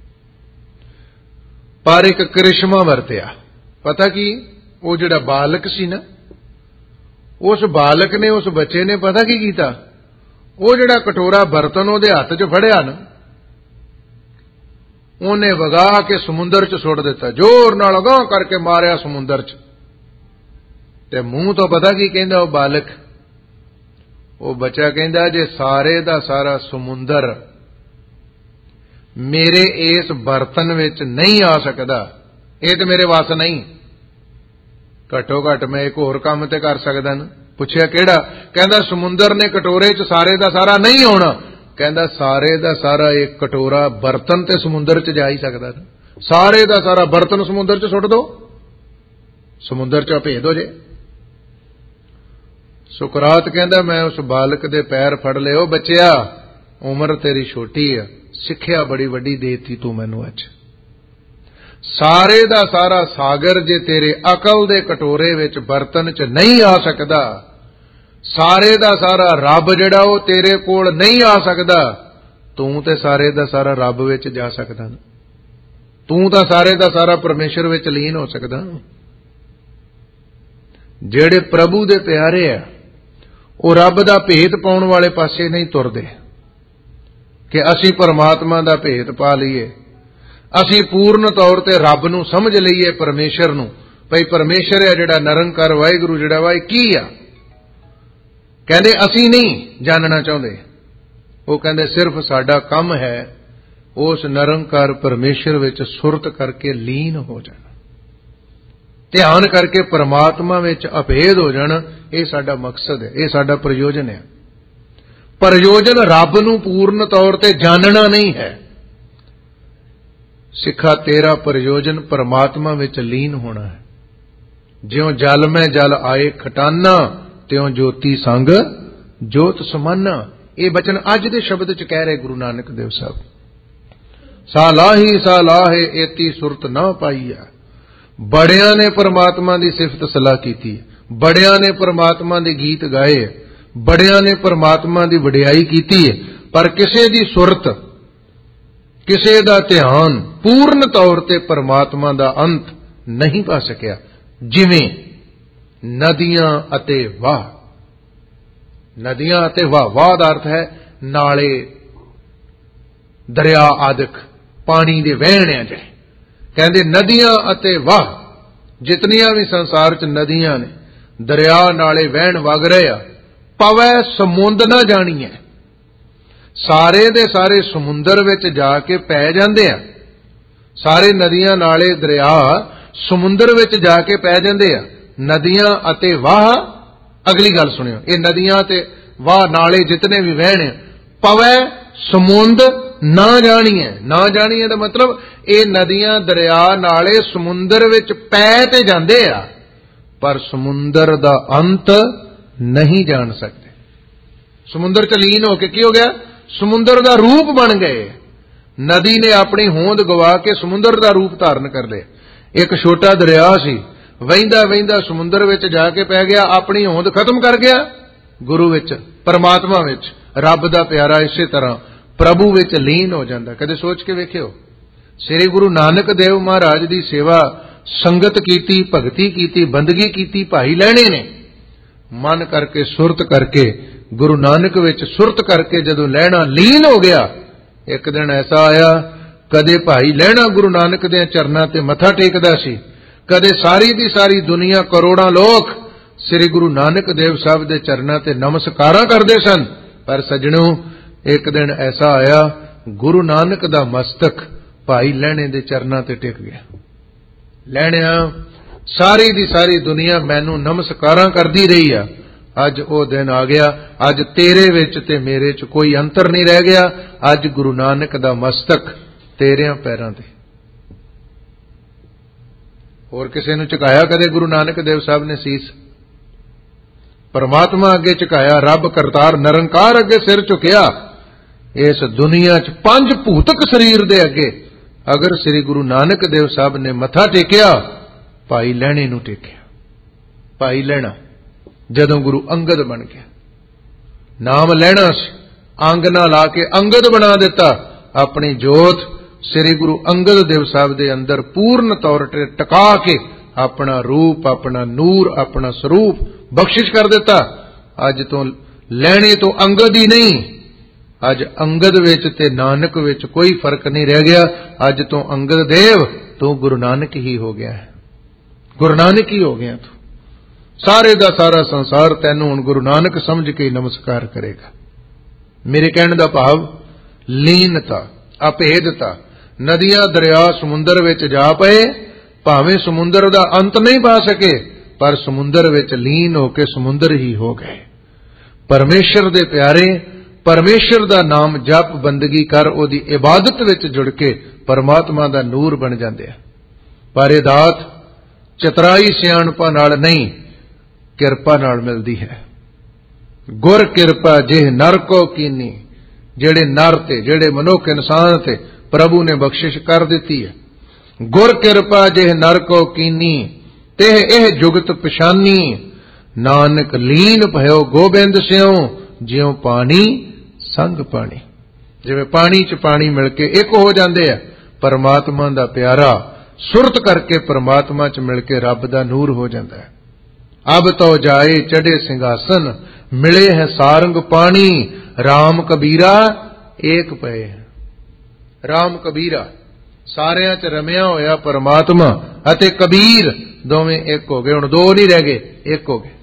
ਪਰ ਇੱਕ ਕ੍ਰਿਸ਼ਮਾ ਵਰਤਿਆ। ਪਤਾ ਕੀ, ਉਹ ਜਿਹੜਾ ਬਾਲਕ ਸੀ ਨਾ, ਉਸ ਬਾਲਕ ਨੇ, ਉਸ ਬੱਚੇ ਨੇ ਪਤਾ ਕੀ ਕੀਤਾ? ਉਹ ਜਿਹੜਾ ਕਟੋਰਾ ਬਰਤਨ ਉਹਦੇ ਹੱਥ 'ਚ ਫੜਿਆ ਨਾ, ਉਹਨੇ ਵਗਾ ਕੇ ਸਮੁੰਦਰ 'ਚ ਸੁੱਟ ਦਿੱਤਾ, ਜ਼ੋਰ ਨਾਲ ਅਗਾਂਹ ਕਰਕੇ ਮਾਰਿਆ ਸਮੁੰਦਰ 'ਚ। ਤੇ ਮੂੰਹ ਤੋਂ ਪਤਾ ਕੀ ਕਹਿੰਦਾ ਉਹ ਬਾਲਕ? ਉਹ ਬੱਚਾ ਕਹਿੰਦਾ ਜੇ ਸਾਰੇ ਦਾ ਸਾਰਾ ਸਮੁੰਦਰ ਮੇਰੇ ਇਸ ਬਰਤਨ ਵਿੱਚ ਨਹੀਂ ਆ ਸਕਦਾ, ਇਹ ਤੇ ਮੇਰੇ ਵੱਸ ਨਹੀਂ, ਘੱਟੋ ਘੱਟ ਮੈਂ ਇੱਕ ਹੋਰ ਕੰਮ ਤੇ ਕਰ ਸਕਦਾ ਨਾ। ਪੁੱਛਿਆ ਕਿਹੜਾ? ਕਹਿੰਦਾ ਸਮੁੰਦਰ ਨੇ ਕਟੋਰੇ 'ਚ ਸਾਰੇ ਦਾ ਸਾਰਾ ਨਹੀਂ ਆਉਣਾ। ਕਹਿੰਦਾ ਸਾਰੇ ਦਾ ਸਾਰਾ ਇੱਕ ਕਟੋਰਾ ਬਰਤਨ ਤੇ ਸਮੁੰਦਰ 'ਚ ਜਾ ਹੀ ਸਕਦਾ ਨਾ। ਸਾਰੇ ਦਾ ਸਾਰਾ ਬਰਤਨ ਸਮੁੰਦਰ 'ਚ ਸੁੱਟ ਦੋ, ਸਮੁੰਦਰ 'ਚ ਭੇਦ ਹੋ ਜੇ। ਸੁਕਰਾਤ ਕਹਿੰਦਾ ਮੈਂ ਉਸ ਬਾਲਕ ਦੇ ਪੈਰ ਫੜ ਲਏ, ਉਹ ਬੱਚਿਆ ਉਮਰ ਤੇਰੀ ਛੋਟੀ ਆ, ਸਿੱਖਿਆ ਬੜੀ ਵੱਡੀ ਦੇਤੀ ਤੂੰ ਮੈਨੂੰ ਅੱਜ। ਸਾਰੇ ਦਾ ਸਾਰਾ ਸਾਗਰ ਜੇ ਤੇਰੇ ਅਕਲ ਦੇ ਕਟੋਰੇ ਵਿੱਚ ਬਰਤਨ 'ਚ ਨਹੀਂ ਆ ਸਕਦਾ, ਸਾਰੇ ਦਾ ਸਾਰਾ ਰੱਬ ਜਿਹੜਾ ਉਹ ਤੇਰੇ ਕੋਲ ਨਹੀਂ ਆ ਸਕਦਾ, ਤੂੰ ਤੇ ਸਾਰੇ ਦਾ ਸਾਰਾ ਰੱਬ ਵਿੱਚ ਜਾ ਸਕਦਾ ਨਾ। ਤੂੰ ਤਾਂ ਸਾਰੇ ਦਾ ਸਾਰਾ ਪਰਮੇਸ਼ਰ ਵਿੱਚ ਲੀਨ ਹੋ ਸਕਦਾ। ਜਿਹੜੇ ਪ੍ਰਭੂ ਦੇ ਪਿਆਰੇ ਆ ਉਹ ਰੱਬ ਦਾ ਭੇਤ ਪਾਉਣ ਵਾਲੇ ਪਾਸੇ ਨਹੀਂ ਤੁਰਦੇ ਕਿ ਅਸੀਂ ਪਰਮਾਤਮਾ ਦਾ ਭੇਤ ਪਾ ਲਈਏ, ਅਸੀਂ ਪੂਰਨ ਤੌਰ ਤੇ ਰੱਬ ਨੂੰ ਸਮਝ ਲਈਏ, ਪਰਮੇਸ਼ਰ ਨੂੰ, ਭਈ ਪਰਮੇਸ਼ਰ ਹੈ ਜਿਹੜਾ ਨਿਰੰਕਾਰ ਵਾਹਿਗੁਰੂ ਜਿਹੜਾ ਵਾ ਇਹ ਕੀ ਆ। ਕਹਿੰਦੇ ਅਸੀਂ ਨਹੀਂ ਜਾਣਨਾ ਚਾਹੁੰਦੇ। ਉਹ ਕਹਿੰਦੇ ਸਿਰਫ ਸਾਡਾ ਕੰਮ ਹੈ ਉਸ ਨਿਰੰਕਾਰ ਪਰਮੇਸ਼ਰ ਵਿੱਚ ਸੁਰਤ ਕਰਕੇ ਲੀਨ ਹੋ ਜਾਣਾ, ਧਿਆਨ ਕਰਕੇ ਪਰਮਾਤਮਾ ਵਿੱਚ ਅਭੇਦ ਹੋ ਜਾਣਾ। ਇਹ ਸਾਡਾ ਮਕਸਦ ਹੈ, ਇਹ ਸਾਡਾ ਪ੍ਰਯੋਜਨ ਹੈ। ਪ੍ਰਯੋਜਨ ਰੱਬ ਨੂੰ ਪੂਰਨ ਤੌਰ ਤੇ ਜਾਣਨਾ ਨਹੀਂ ਹੈ। ਸਿੱਖਾ ਤੇਰਾ ਪ੍ਰਯੋਜਨ ਪਰਮਾਤਮਾ ਵਿੱਚ ਲੀਨ ਹੋਣਾ ਹੈ। ਜਿਉਂ ਜਲ ਮੈਂ ਜਲ ਆਏ ਖਟਾਨਾ, ਤਿਉਂ ਜੋਤੀ ਸੰਗ ਜੋਤ ਸਮਾਨਾ। ਇਹ ਬਚਨ ਅੱਜ ਦੇ ਸ਼ਬਦ ਚ ਕਹਿ ਰਹੇ ਗੁਰੂ ਨਾਨਕ ਦੇਵ ਸਾਹਿਬ। ਸਾ ਲਾਹੀ ਸਾ ਲਾਹੇ ਏਤੀ ਸੁਰਤ ਨਾ ਪਾਈਆ। ਬੜਿਆਂ ਨੇ ਪਰਮਾਤਮਾ ਦੀ ਸਿਫਤ ਸਲਾਹ ਕੀਤੀ, ਬੜਿਆਂ ਨੇ ਪਰਮਾਤਮਾ ਦੇ ਗੀਤ ਗਾਏ, ਬੜਿਆਂ ਨੇ ਪਰਮਾਤਮਾ ਦੀ ਵਡਿਆਈ ਕੀਤੀ ਹੈ, ਪਰ ਕਿਸੇ ਦੀ ਸੁਰਤ, ਕਿਸੇ ਦਾ ਧਿਆਨ ਪੂਰਨ ਤੌਰ ਤੇ ਪਰਮਾਤਮਾ ਦਾ ਅੰਤ ਨਹੀਂ ਪਾ ਸਕਿਆ। ਜਿਵੇਂ ਨਦੀਆਂ ਅਤੇ ਵਾਹ, ਨਦੀਆਂ ਅਤੇ ਵਾਹ, ਵਾਹ ਦਾ ਅਰਥ ਹੈ ਨਾਲੇ, ਦਰਿਆ ਆਦਿਕ ਪਾਣੀ ਦੇ ਵਹਿਣ ਆ ਜਿਹੜੇ। ਕਹਿੰਦੇ ਨਦੀਆਂ ਅਤੇ ਵਾਹ, ਜਿਤਨੀਆਂ ਵੀ ਸੰਸਾਰ 'ਚ ਨਦੀਆਂ ਨੇ, ਦਰਿਆ ਨਾਲੇ ਵਹਿਣ ਵਗ ਰਹੇ ਆ, ਪਵੈ ਸਮੁੰਦ ਨਾ ਜਾਣੀਐ। ਸਾਰੇ ਦੇ ਸਾਰੇ ਸਮੁੰਦਰ ਵਿੱਚ ਜਾ ਕੇ ਪੈ ਜਾਂਦੇ ਆ। ਸਾਰੇ ਨਦੀਆਂ ਨਾਲੇ ਦਰਿਆ ਸਮੁੰਦਰ ਵਿੱਚ ਜਾ ਕੇ ਪੈ ਜਾਂਦੇ ਆ। ਨਦੀਆਂ ਅਤੇ ਵਾਹ, ਅਗਲੀ ਗੱਲ ਸੁਣਿਓ, ਇਹ ਨਦੀਆਂ ਤੇ ਵਾਹ ਨਾਲੇ ਜਿਤਨੇ ਵੀ ਵਹਿਣ, ਪਵੈ ਸਮੁੰਦ ਨਾ ਜਾਣੀਐ। ਨਾ ਜਾਣੀਐ ਦਾ ਮਤਲਬ ਇਹ ਨਦੀਆਂ ਦਰਿਆ ਨਾਲੇ ਸਮੁੰਦਰ ਵਿੱਚ ਪੈ ਤੇ ਜਾਂਦੇ ਆ, ਪਰ ਸਮੁੰਦਰ ਦਾ ਅੰਤ ਨਹੀਂ ਜਾਣ ਸਕਦੇ। ਸਮੁੰਦਰ ਚ ਲੀਨ ਹੋ ਕੇ ਕੀ ਹੋ ਗਿਆ? ਸਮੁੰਦਰ ਦਾ ਰੂਪ ਬਣ ਗਏ। ਨਦੀ ਨੇ ਆਪਣੀ ਹੋਂਦ ਗਵਾ ਕੇ ਸਮੁੰਦਰ ਦਾ ਰੂਪ ਧਾਰਨ ਕਰ ਲਿਆ। ਇੱਕ ਛੋਟਾ ਦਰਿਆ ਸੀ, ਵਹਿੰਦਾ ਵਹਿੰਦਾ ਸਮੁੰਦਰ ਵਿੱਚ ਜਾ ਕੇ ਪੈ ਗਿਆ, ਆਪਣੀ ਹੋਂਦ ਖਤਮ ਕਰ ਗਿਆ ਗੁਰੂ ਵਿੱਚ, ਪਰਮਾਤਮਾ ਵਿੱਚ। ਰੱਬ ਦਾ ਪਿਆਰਾ ਇਸੇ ਤਰ੍ਹਾਂ ਪ੍ਰਭੂ ਵਿੱਚ ਲੀਨ ਹੋ ਜਾਂਦਾ। ਕਦੇ ਸੋਚ ਕੇ ਵੇਖਿਓ, ਸ੍ਰੀ ਗੁਰੂ ਨਾਨਕ ਦੇਵ ਮਹਾਰਾਜ ਦੀ ਸੇਵਾ, ਸੰਗਤ ਕੀਤੀ, ਭਗਤੀ ਕੀਤੀ, ਬੰਦਗੀ ਕੀਤੀ ਭਾਈ ਲਹਿਣੇ ਨੇ। ਮਨ ਕਰਕੇ, ਸੁਰਤ ਕਰਕੇ, ਗੁਰੂ ਨਾਨਕ ਵਿੱਚ ਸੁਰਤ ਕਰਕੇ ਜਦੋਂ ਲਹਿਣਾ ਲੀਨ ਹੋ ਗਿਆ, ਇੱਕ ਦਿਨ ਐਸਾ ਆਇਆ, ਕਦੇ ਭਾਈ ਲਹਿਣਾ ਗੁਰੂ ਨਾਨਕ ਦੇ ਚਰਨਾਂ ਤੇ ਮੱਥਾ ਟੇਕਦਾ ਸੀ, कदे सारी दी सारी दुनिया करोड़ां लोग श्री गुरु नानक देव साहब दे चरणां ते नमस्कारां करदे सन। पर सज्जणों, एक दिन ऐसा आया, गुरु नानक दा मस्तक भाई लहणे दे चरणां ते टिक गया। लहणिया, सारी दी सारी दुनिया मैनू नमस्कारां करदी रही आ, अज ओ दिन आ गया। अज तेरे विच ते मेरे च कोई अंतर नहीं रह गया। अज गुरु नानक दा मस्तक तेरियां पैरां ते। होर किसे नूं झुकाया कदे गुरु नानक देव साहब ने सीस? परमात्मा अगे झुकाया, रब करतार निरंकार अगे सिर झुकिया। इस दुनिया च पंज भूतक शरीर दे अगे अगर श्री गुरु नानक देव साहब ने मथा टेकिया, भाई लहणे नूं टेकिया। भाई लहणा जदों गुरु अंगद बन गया, नाम लहणा सी, अंग ना ला के अंगद बना दिता। अपनी जोत श्री गुरु अंगद देव साहब दे अंदर पूर्ण तौर ते टका के अपना रूप, अपना नूर, अपना स्वरूप बख्शिश कर दिता। अज तो लहणे तो अंगद ही नहीं, अज अंगद विच ते नानक विच कोई फर्क नहीं रह गया। अज तो अंगद देव तो गुरु नानक ही हो गया है, गुरु नानक ही हो गया। तू सारे दा सारा संसार तैनू हुण गुरु नानक समझ के नमस्कार करेगा। मेरे कहने दा भाव लीनता, अभेदता। नदियां दरिया समुंदर विच जा पए, भावें समुंदर दा अंत नहीं पा सके, पर समुंदर विच लीन होके समुंदर ही हो गए। परमेश्वर दे प्यारे, परमेश्वर दा नाम जप बंदगी कर, ओदी इबादत विच जुड़ के परमात्मा दा नूर बन जांदे आ। पर इह दात चतराई सियाणपा नाल नहीं, किरपा नाल मिलदी है। गुर किरपा जिह नर को कीनी, जेड़े नर ते जेड़े मनुख इंसान ते प्रभु ने बख्शिश कर दिती है। गुर किरपा जिह नर को कीनी, तेह एह जुगत पछानी। नानक लीन भयो गोबिंद स्यों, ज्यों पानी संग पानी। जिवें पानी च पानी मिल के एक हो जांदे आ, परमात्मा दा प्यारा सुरत करके परमात्मा च मिल के रब दा नूर हो जांदा है। अब तो जाए चढ़े सिंहासन, मिले है सारंग पानी। राम कबीरा एक पए। राम कबीरा सारियां च रमिया होया परमात्मा अते कबीर दोवें एक हो गए। हुण दो नहीं रह गए, एक हो गए।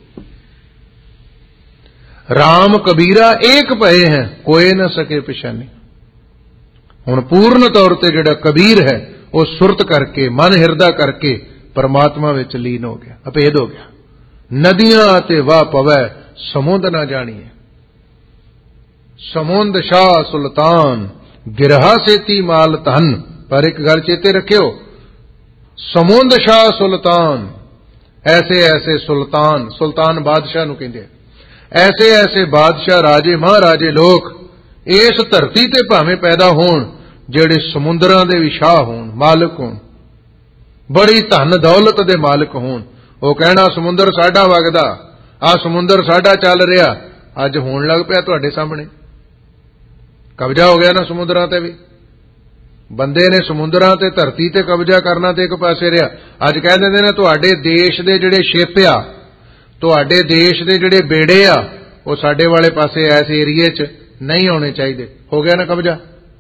राम कबीरा एक पए हैं, कोई न सके पिछानी। हुण पूर्ण तौर ते जिहड़ा कबीर है वो सुरत करके मन हिरदा करके परमात्मा विच लीन हो गया, अभेद हो गया। नदियां ते वाह पवै समुंद ना जाणीए, समुंद शाह सुल्तान गिरहा सेती माल धन। पर एक गल चेते रखियो, समुंद शाह सुल्तान, ऐसे ऐसे सुल्तान, सुल्तान बादशाह नूं कहिंदे, ऐसे ऐसे बादशाह राजे महाराजे लोग इस धरती ते भावें पैदा होण जेड़े समुंदरां दे भी शाह होण, मालिक होण, बड़ी धन दौलत दे मालिक होण। वो कहना समुंदर साडा वगदा, आ समुंदर साडा चल रहा। अज होण लग पिया तुहाडे सामने, कब्जा हो गया ना समुंदरां ते भी। बंदे ने समुंदरां ते धरती ते कब्जा करना ते एक पासे रहा। अज कह दिंदे ने तुहाडे देश दे जिहड़े शिप आ, तुहाडे देश दे जिहड़े बेड़े आ, वो साडे वाले पासे इस एरिए च नहीं होने चाहिए। हो गया ना कब्जा।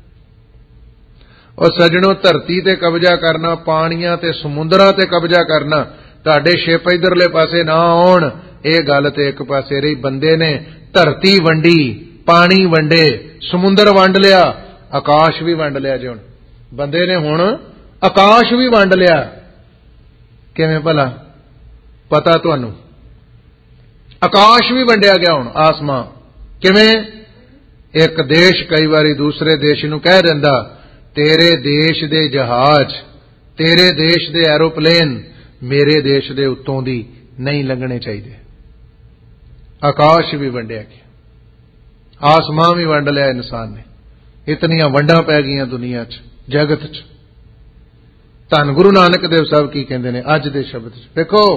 और सजणों, धरती ते कब्जा करना, पानियां ते समुंदरां ते कब्जा करना, तुहाडे शिप इधरले पासे ना आउण, ये गल ते एक पासे रही। बंदे ने धरती वंडी, पानी वंडे, समुंदर वंड लिया, आकाश भी वंड लिया। जी हुण बंदे ने हुण आकाश भी वंड लिया। किवें भला पता तुहानूं? आकाश भी वंडिया गया हुण, आसमां। किवें? एक देश कई बारी दूसरे देश नूं कह दिंदा, तेरे देश दे जहाज, तेरे देश दे एरोप्लेन मेरे देश दे उत्तों दी नहीं लंघने चाहिए। आकाश भी वंडिया गया, आसमां भी वंड लिया इंसान ने। इतनियां वंडां पै गईयां दुनिया च, जगत च। धन गुरु नानक देव साहब की कहंदे ने अज दे शब्द च, देखो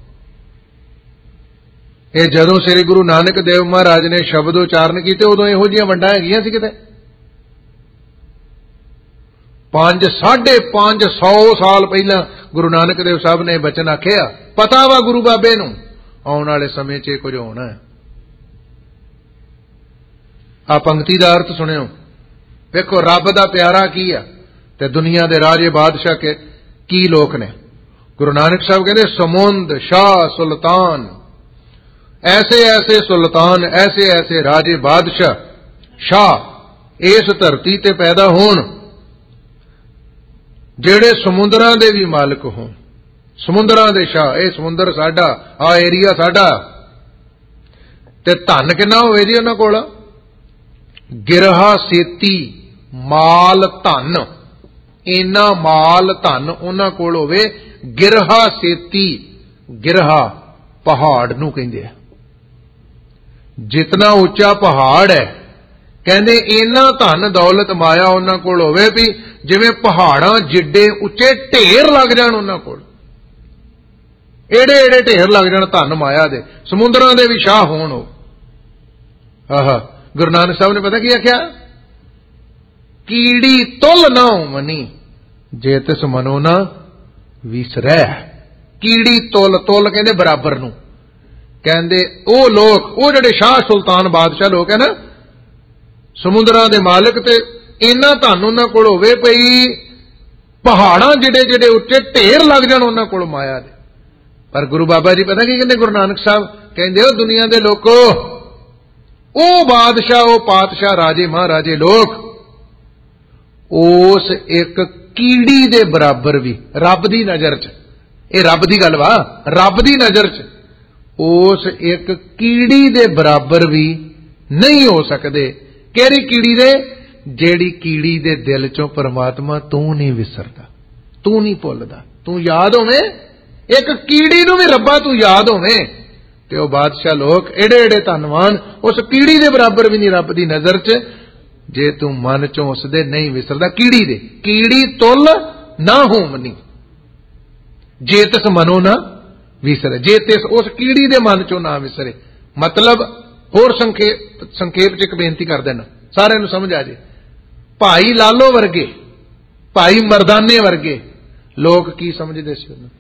ये जदों श्री गुरु नानक देव महाराज ने शब्द उचारण कीते उदों इहो जिहियां वंडां हैगियां सी किते? पांच साढ़े पांच सौ साल पहला गुरु नानक देव साहब ने बचन आखिया। पता वा गुरु बाबे नूं आउण वाले समय च कुछ होना है। आ पंक्ति दा अर्थ सुनियो। देखो रब दा प्यारा की आ ते दुनिया दे राजे बादशाह के की लोक ने। गुरु नानक साहब कहते समुंद शाह सुल्तान, ऐसे ऐसे सुल्तान, ऐसे ऐसे राजे बादशाह शाह इस धरती ते पैदा होण ਜਿਹੜੇ ਸਮੁੰਦਰਾਂ ਦੇ ਵੀ ਮਾਲਕ ਹੋਣ, ਸਮੁੰਦਰਾਂ ਦੇ ਸ਼ਾਹ। ਇਹ ਸਮੁੰਦਰ ਸਾਡਾ, ਆ ਏਰੀਆ ਸਾਡਾ। ਤੇ ਧਨ ਕਿੰਨਾ ਹੋਵੇ ਜੀ ਉਹਨਾਂ ਕੋਲ? ਗਿਰਹਾ ਸੇਤੀ ਮਾਲ ਧਨ, ਇੰਨਾ ਮਾਲ ਧਨ ਉਹਨਾਂ ਕੋਲ ਹੋਵੇ। ਗਿਰਹਾ ਸੇਤੀ, ਗਿਰਹਾ ਪਹਾੜ ਨੂੰ ਕਹਿੰਦੇ ਆ। ਜਿਤਨਾ ਉੱਚਾ ਪਹਾੜ ਹੈ, ਕਹਿੰਦੇ ਇੰਨਾ ਧਨ ਦੌਲਤ ਮਾਇਆ ਉਹਨਾਂ ਕੋਲ ਹੋਵੇ ਵੀ ਜਿਵੇਂ ਪਹਾੜਾਂ ਜਿੱਡੇ ਉੱਚੇ ਢੇਰ ਲੱਗ ਜਾਣ ਉਹਨਾਂ ਕੋਲ, ਏੜੇ ਏੜੇ ਢੇਰ ਲੱਗ ਜਾਣ ਧਨ ਮਾਇਆ ਦੇ, ਸਮੁੰਦਰਾਂ ਦੇ ਵੀ ਸ਼ਾਹ ਹੋਣ ਉਹ। ਆਹ ਗੁਰੂ ਨਾਨਕ ਸਾਹਿਬ ਨੇ ਪਤਾ ਕੀ ਆਖਿਆ? ਕੀੜੀ ਤੁਲ ਨਾ ਮਨੀ ਜੇ ਤਿਸ ਮਨੋ ਨਾ ਵਿਸਰੈ। ਕੀੜੀ ਤੁਲ, ਤੁਲ ਕਹਿੰਦੇ ਬਰਾਬਰ ਨੂੰ। ਕਹਿੰਦੇ ਉਹ ਲੋਕ, ਉਹ ਜਿਹੜੇ ਸ਼ਾਹ ਸੁਲਤਾਨ ਬਾਦਸ਼ਾਹ ਲੋਕ ਹੈ ਨਾ, ਸਮੁੰਦਰਾਂ ਦੇ ਮਾਲਕ, ਤੇ ਇੰਨਾ ਧਨ ਉਹਨਾਂ ਕੋਲ ਹੋਵੇ ਪਈ ਪਹਾੜਾਂ ਜਿਹੜੇ ਜਿਹੜੇ ਉੱਚੇ ਢੇਰ ਲੱਗ ਜਾਣ ਉਹਨਾਂ ਕੋਲ ਮਾਇਆ ਦੇ। ਪਰ ਗੁਰੂ ਬਾਬਾ ਜੀ ਪਤਾ ਕੀ ਕਹਿੰਦੇ? ਗੁਰੂ ਨਾਨਕ ਸਾਹਿਬ ਕਹਿੰਦੇ ਉਹ ਦੁਨੀਆ ਦੇ ਲੋਕੋ, ਉਹ ਬਾਦਸ਼ਾਹ, ਉਹ ਪਾਤਸ਼ਾਹ, ਰਾਜੇ ਮਹਾਰਾਜੇ ਲੋਕ ਉਸ ਇੱਕ ਕੀੜੀ ਦੇ ਬਰਾਬਰ ਵੀ ਰੱਬ ਦੀ ਨਜ਼ਰ 'ਚ, ਇਹ ਰੱਬ ਦੀ ਗੱਲ ਵਾ, ਰੱਬ ਦੀ ਨਜ਼ਰ 'ਚ ਉਸ ਇੱਕ ਕੀੜੀ ਦੇ ਬਰਾਬਰ ਵੀ ਨਹੀਂ ਹੋ ਸਕਦੇ। ਕਿਹੜੀ ਕੀੜੀ ਦੇ? ਜਿਹੜੀ ਕੀੜੀ ਦੇ ਦਿਲ 'ਚੋਂ ਪਰਮਾਤਮਾ ਤੂੰ ਨਹੀਂ ਵਿਸਰਦਾ, ਤੂੰ ਨਹੀਂ ਭੁੱਲਦਾ, ਤੂੰ ਯਾਦ ਹੋਵੇਂ। ਇੱਕ ਕੀੜੀ ਨੂੰ ਵੀ ਰੱਬਾ ਤੂੰ ਯਾਦ ਹੋਵੇਂ। ਤੇ ਉਹ ਬਾਦਸ਼ਾਹ ਲੋਕ ਏੜੇ ਏੜੇ ਧੰਨਵਾਨ, ਉਸ ਕੀੜੀ ਦੇ ਬਰਾਬਰ ਵੀ ਨਹੀਂ ਰੱਬ ਦੀ ਨਜ਼ਰ 'ਚ, ਜੇ ਤੂੰ ਮਨ 'ਚੋਂ ਉਸਦੇ ਨਹੀਂ ਵਿਸਰਦਾ। ਕੀੜੀ ਦੇ, ਕੀੜੀ ਤੁਲ ਨਾ ਹੋਮਨੀ ਜੇ ਤਿਸ ਮਨੋ ਨਾ ਵਿਸਰੇ, ਜੇ ਤਿਸ ਉਸ ਕੀੜੀ ਦੇ ਮਨ 'ਚੋਂ ਨਾ ਵਿਸਰੇ। ਮਤਲਬ ਹੋਰ ਸੰਖੇਪ ਸੰਖੇਪ 'ਚ ਇੱਕ ਬੇਨਤੀ ਕਰ ਦੇਣਾ, ਸਾਰਿਆਂ ਨੂੰ ਸਮਝ ਆ ਜੇ। ਭਾਈ ਲਾਲੋ ਵਰਗੇ, ਭਾਈ ਮਰਦਾਨੇ ਵਰਗੇ ਲੋਕ ਕੀ ਸਮਝਦੇ ਸੀ ਉਹਨੂੰ?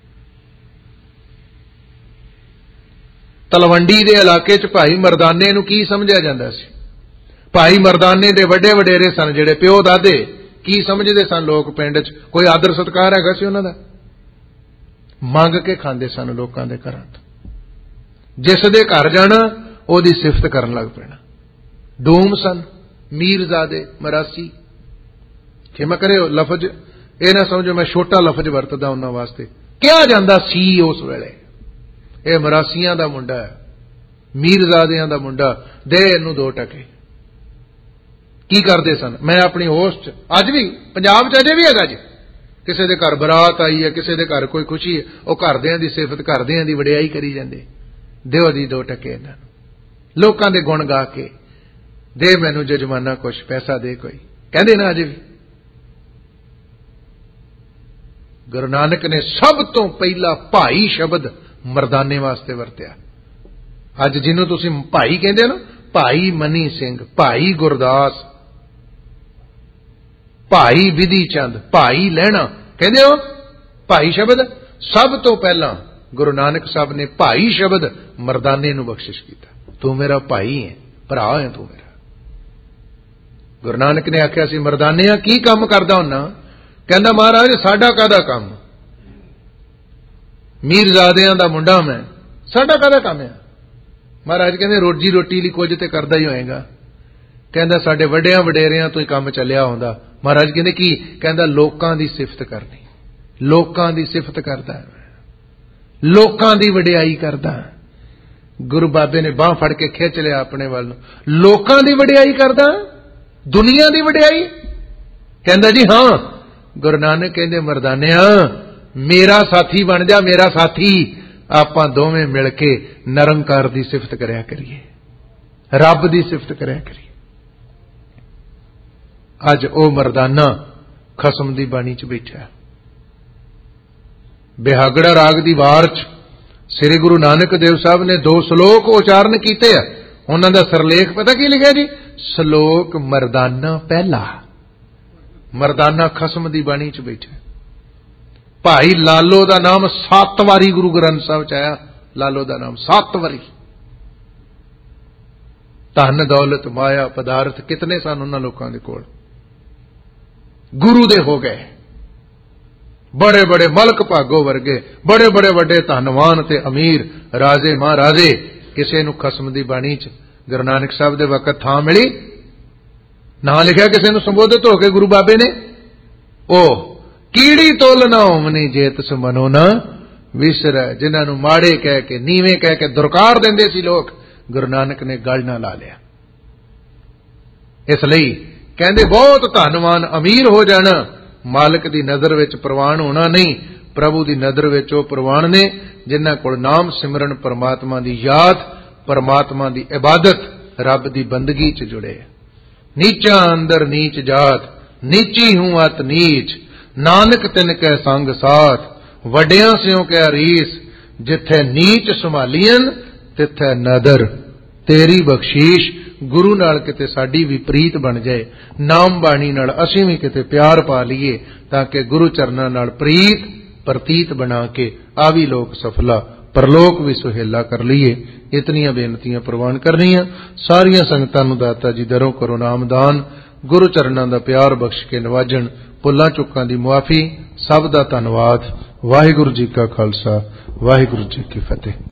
ਤਲਵੰਡੀ ਦੇ ਇਲਾਕੇ 'ਚ ਭਾਈ ਮਰਦਾਨੇ ਨੂੰ ਕੀ ਸਮਝਿਆ ਜਾਂਦਾ ਸੀ? ਭਾਈ ਮਰਦਾਨੇ ਦੇ ਵੱਡੇ ਵਡੇਰੇ ਸਨ, ਜਿਹੜੇ ਪਿਓ ਦਾਦੇ, ਕੀ ਸਮਝਦੇ ਸਨ ਲੋਕ ਪਿੰਡ 'ਚ? ਕੋਈ ਆਦਰ ਸਤਿਕਾਰ ਹੈਗਾ ਸੀ ਉਹਨਾਂ ਦਾ? ਮੰਗ ਕੇ ਖਾਂਦੇ ਸਨ ਲੋਕਾਂ ਦੇ ਘਰਾਂ ਤੋਂ। ਜਿਸ ਦੇ ਘਰ ਜਾਣਾ ਉਹਦੀ ਸਿਫਤ ਕਰਨ ਲੱਗ ਪੈਣਾ। ਡੂਮ ਸਨ, ਮੀਰਜ਼ਾਦੇ, ਮਰਾਸੀ। ਖਿਮਾ ਕਰਿਓ ਲਫ਼ਜ਼ ਇਹ ਨਾ ਸਮਝੋ ਮੈਂ ਛੋਟਾ ਲਫ਼ਜ਼ ਵਰਤਦਾ ਉਹਨਾਂ ਵਾਸਤੇ। ਕਿਹਾ ਜਾਂਦਾ ਸੀ ਉਸ ਵੇਲੇ ਇਹ ਮਰਾਸੀਆਂ ਦਾ ਮੁੰਡਾ ਹੈ, ਮੀਰਜ਼ਾਦਿਆਂ ਦਾ ਮੁੰਡਾ, ਦੇ ਇਹਨੂੰ ਦੋ ਟਕੇ। ਕੀ ਕਰਦੇ ਸਨ? ਮੈਂ ਆਪਣੀ ਹੋਸਟ, ਅੱਜ ਵੀ ਪੰਜਾਬ 'ਚ ਅਜੇ ਵੀ ਹੈਗਾ ਜੀ, ਕਿਸੇ ਦੇ ਘਰ ਬਰਾਤ ਆਈ ਹੈ, ਕਿਸੇ ਦੇ ਘਰ ਕੋਈ ਖੁਸ਼ੀ ਹੈ, ਉਹ ਘਰਦਿਆਂ ਦੀ ਸਿਫਤ, ਘਰਦਿਆਂ ਦੀ ਵਡਿਆਈ ਕਰੀ ਜਾਂਦੇ। ਦਿਓ ਦੀ ਦੋ ਟਕੇ ਇਹਨਾਂ ਨੂੰ, ਲੋਕਾਂ ਦੇ ਗੁਣ ਗਾ ਕੇ, ਦੇ ਮੈਨੂੰ ਜਜਮਾਨਾ ਕੁਛ ਪੈਸਾ ਦੇ, ਕੋਈ ਕਹਿੰਦੇ ਨਾ ਅਜੇ ਵੀ। ਗੁਰੂ ਨਾਨਕ ਨੇ ਸਭ ਤੋਂ ਪਹਿਲਾ ਭਾਈ ਸ਼ਬਦ ਮਰਦਾਨੇ ਵਾਸਤੇ ਵਰਤਿਆ। ਅੱਜ ਜਿਹਨੂੰ ਤੁਸੀਂ ਭਾਈ ਕਹਿੰਦੇ ਹੋ ਨਾ, ਭਾਈ ਮਨੀ ਸਿੰਘ, ਭਾਈ ਗੁਰਦਾਸ, ਭਾਈ ਵਿਧੀ ਚੰਦ, ਭਾਈ ਲਹਿਣਾ ਕਹਿੰਦੇ ਹੋ। ਭਾਈ ਸ਼ਬਦ ਸਭ ਤੋਂ ਪਹਿਲਾਂ ਗੁਰੂ ਨਾਨਕ ਸਾਹਿਬ ਨੇ ਭਾਈ ਸ਼ਬਦ ਮਰਦਾਨੇ ਨੂੰ ਬਖਸ਼ਿਸ਼ ਕੀਤਾ। ਤੂੰ ਮੇਰਾ ਭਾਈ ਹੈ, ਭਰਾ ਹੈ ਤੂੰ ਮੇਰਾ। ਗੁਰੂ ਨਾਨਕ ਨੇ ਆਖਿਆ ਸੀ ਮਰਦਾਨਿਆਂ ਕੀ ਕੰਮ ਕਰਦਾ ਹੁੰਨਾ? ਕਹਿੰਦਾ ਮਹਾਰਾਜ ਸਾਡਾ ਕਾਹਦਾ ਕੰਮ, ਮੀਰਜ਼ਾਦਿਆਂ ਦਾ ਮੁੰਡਾ ਮੈਂ, ਸਾਡਾ ਕਾਹਦਾ ਕੰਮ ਹੈ? ਮਹਾਰਾਜ ਕਹਿੰਦੇ ਰੋਜੀ ਰੋਟੀ ਲਈ ਕੁਝ ਤੇ ਕਰਦਾ ਹੀ ਹੋਏਗਾ। ਕਹਿੰਦਾ ਸਾਡੇ ਵੱਡਿਆਂ ਵਡੇਰਿਆਂ ਤੋਂ ਹੀ ਕੰਮ ਚੱਲਿਆ ਹੁੰਦਾ। ਮਹਾਰਾਜ ਕਹਿੰਦੇ ਕੀ? ਕਹਿੰਦਾ ਲੋਕਾਂ ਦੀ ਸਿਫਤ ਕਰਨੀ, ਲੋਕਾਂ ਦੀ ਸਿਫਤ ਕਰਦਾ, ਲੋਕਾਂ ਦੀ ਵਡਿਆਈ ਕਰਦਾ। ਗੁਰੂ ਬਾਬੇ ਨੇ ਬਾਂਹ ਫੜ ਕੇ ਖਿੱਚ ਲਿਆ ਆਪਣੇ ਵੱਲ ਨੂੰ। ਲੋਕਾਂ ਦੀ ਵਡਿਆਈ ਕਰਦਾ, ਦੁਨੀਆ ਦੀ ਵਡਿਆਈ? ਕਹਿੰਦਾ ਜੀ ਹਾਂ। ਗੁਰੂ ਨਾਨਕ ਕਹਿੰਦੇ ਮਰਦਾਨਿਆਂ ਮੇਰਾ ਸਾਥੀ ਬਣ ਜਾ, ਮੇਰਾ ਸਾਥੀ। ਆਪਾਂ ਦੋਵੇਂ ਮਿਲ ਕੇ ਨਿਰੰਕਾਰ ਦੀ ਸਿਫਤ ਕਰਿਆ ਕਰੀਏ, ਰੱਬ ਦੀ ਸਿਫਤ ਕਰਿਆ ਕਰੀਏ। ਅੱਜ ਉਹ ਮਰਦਾਨਾ ਖਸਮ ਦੀ ਬਾਣੀ 'ਚ ਬੈਠਾ। ਬਿਹਾਗੜਾ ਰਾਗ ਦੀ ਵਾਰ 'ਚ ਸ੍ਰੀ ਗੁਰੂ ਨਾਨਕ ਦੇਵ ਸਾਹਿਬ ਨੇ ਦੋ ਸ਼ਲੋਕ ਉਚਾਰਨ ਕੀਤੇ ਆ। ਉਹਨਾਂ ਦਾ ਸਰਲੇਖ ਪਤਾ ਕੀ ਲਿਖਿਆ ਜੀ? ਸ਼ਲੋਕ ਮਰਦਾਨਾ ਪਹਿਲਾ। ਮਰਦਾਨਾ ਖਸਮ ਦੀ ਬਾਣੀ 'ਚ ਬੈਠਾ। ਭਾਈ ਲਾਲੋ ਦਾ ਨਾਮ ਸੱਤ ਵਾਰੀ ਗੁਰੂ ਗ੍ਰੰਥ ਸਾਹਿਬ 'ਚ ਆਇਆ। ਲਾਲੋ ਦਾ ਨਾਮ ਸੱਤ ਵਾਰੀ। ਧਨ ਦੌਲਤ ਮਾਇਆ ਪਦਾਰਥ ਕਿਤਨੇ ਸਨ ਉਹਨਾਂ ਲੋਕਾਂ ਦੇ ਕੋਲ, ਗੁਰੂ ਦੇ ਹੋ ਗਏ। बड़े बड़े मलक भागो वर्गे, बड़े बड़े वड्डे धनवान ते अमीर राजे महाराजे, किसी नूं खसम दी बाणी च गुरु नानक साहब दे वक्त थां मिली, ना लिखिया किसी नूं संबोधित हो के गुरु बाबे ने, ओ कीड़ी तोल ना ओमनी जेत समनो ना विसरै, जिन्हां नूं माड़े कह के नीवें कह के दुरकार देंदे सी लोग, गुरु नानक ने गल ना ला लिया। इसलिए कहंदे बहुत धनवान अमीर हो जाना, मालिक दी नजर विच प्रवान होना नहीं, प्रभु दी नजर विच ओ प्रवान ने जिन्हां कोल नाम सिमरन, परमात्मा दी याद, परमात्मा दी इबादत, रब दी बंदगी च जुड़े। नीचा अंदर नीच जात, नीची हूं अत नीच, नानक तिन कै संग साथ, वड्डियां स्यों कै रीस, जिथे नीच संभालीन तिथे नदर। तेरी बख्शीश गुरु नाल किते साडी भी प्रीत बन जाए, नाम बाणी नाल असीं भी किते प्यार पा लीए, ताकि गुरु चरनां नाल प्रीत प्रतीत बना के आ भी लोक सफला, परलोक भी सुहेला कर लीए। इतनियां बेनतियां प्रवान करनियां। सारियां संगतां नूं दाता जी दरों करो नामदान, गुरु चरनां दा प्यार बख्श के नवाजण, भुल्लां चुक्कां दी मुआफी। सब दा धन्नवाद। वाहिगुरू जी का खालसा, वाहिगुरू जी की फतेह।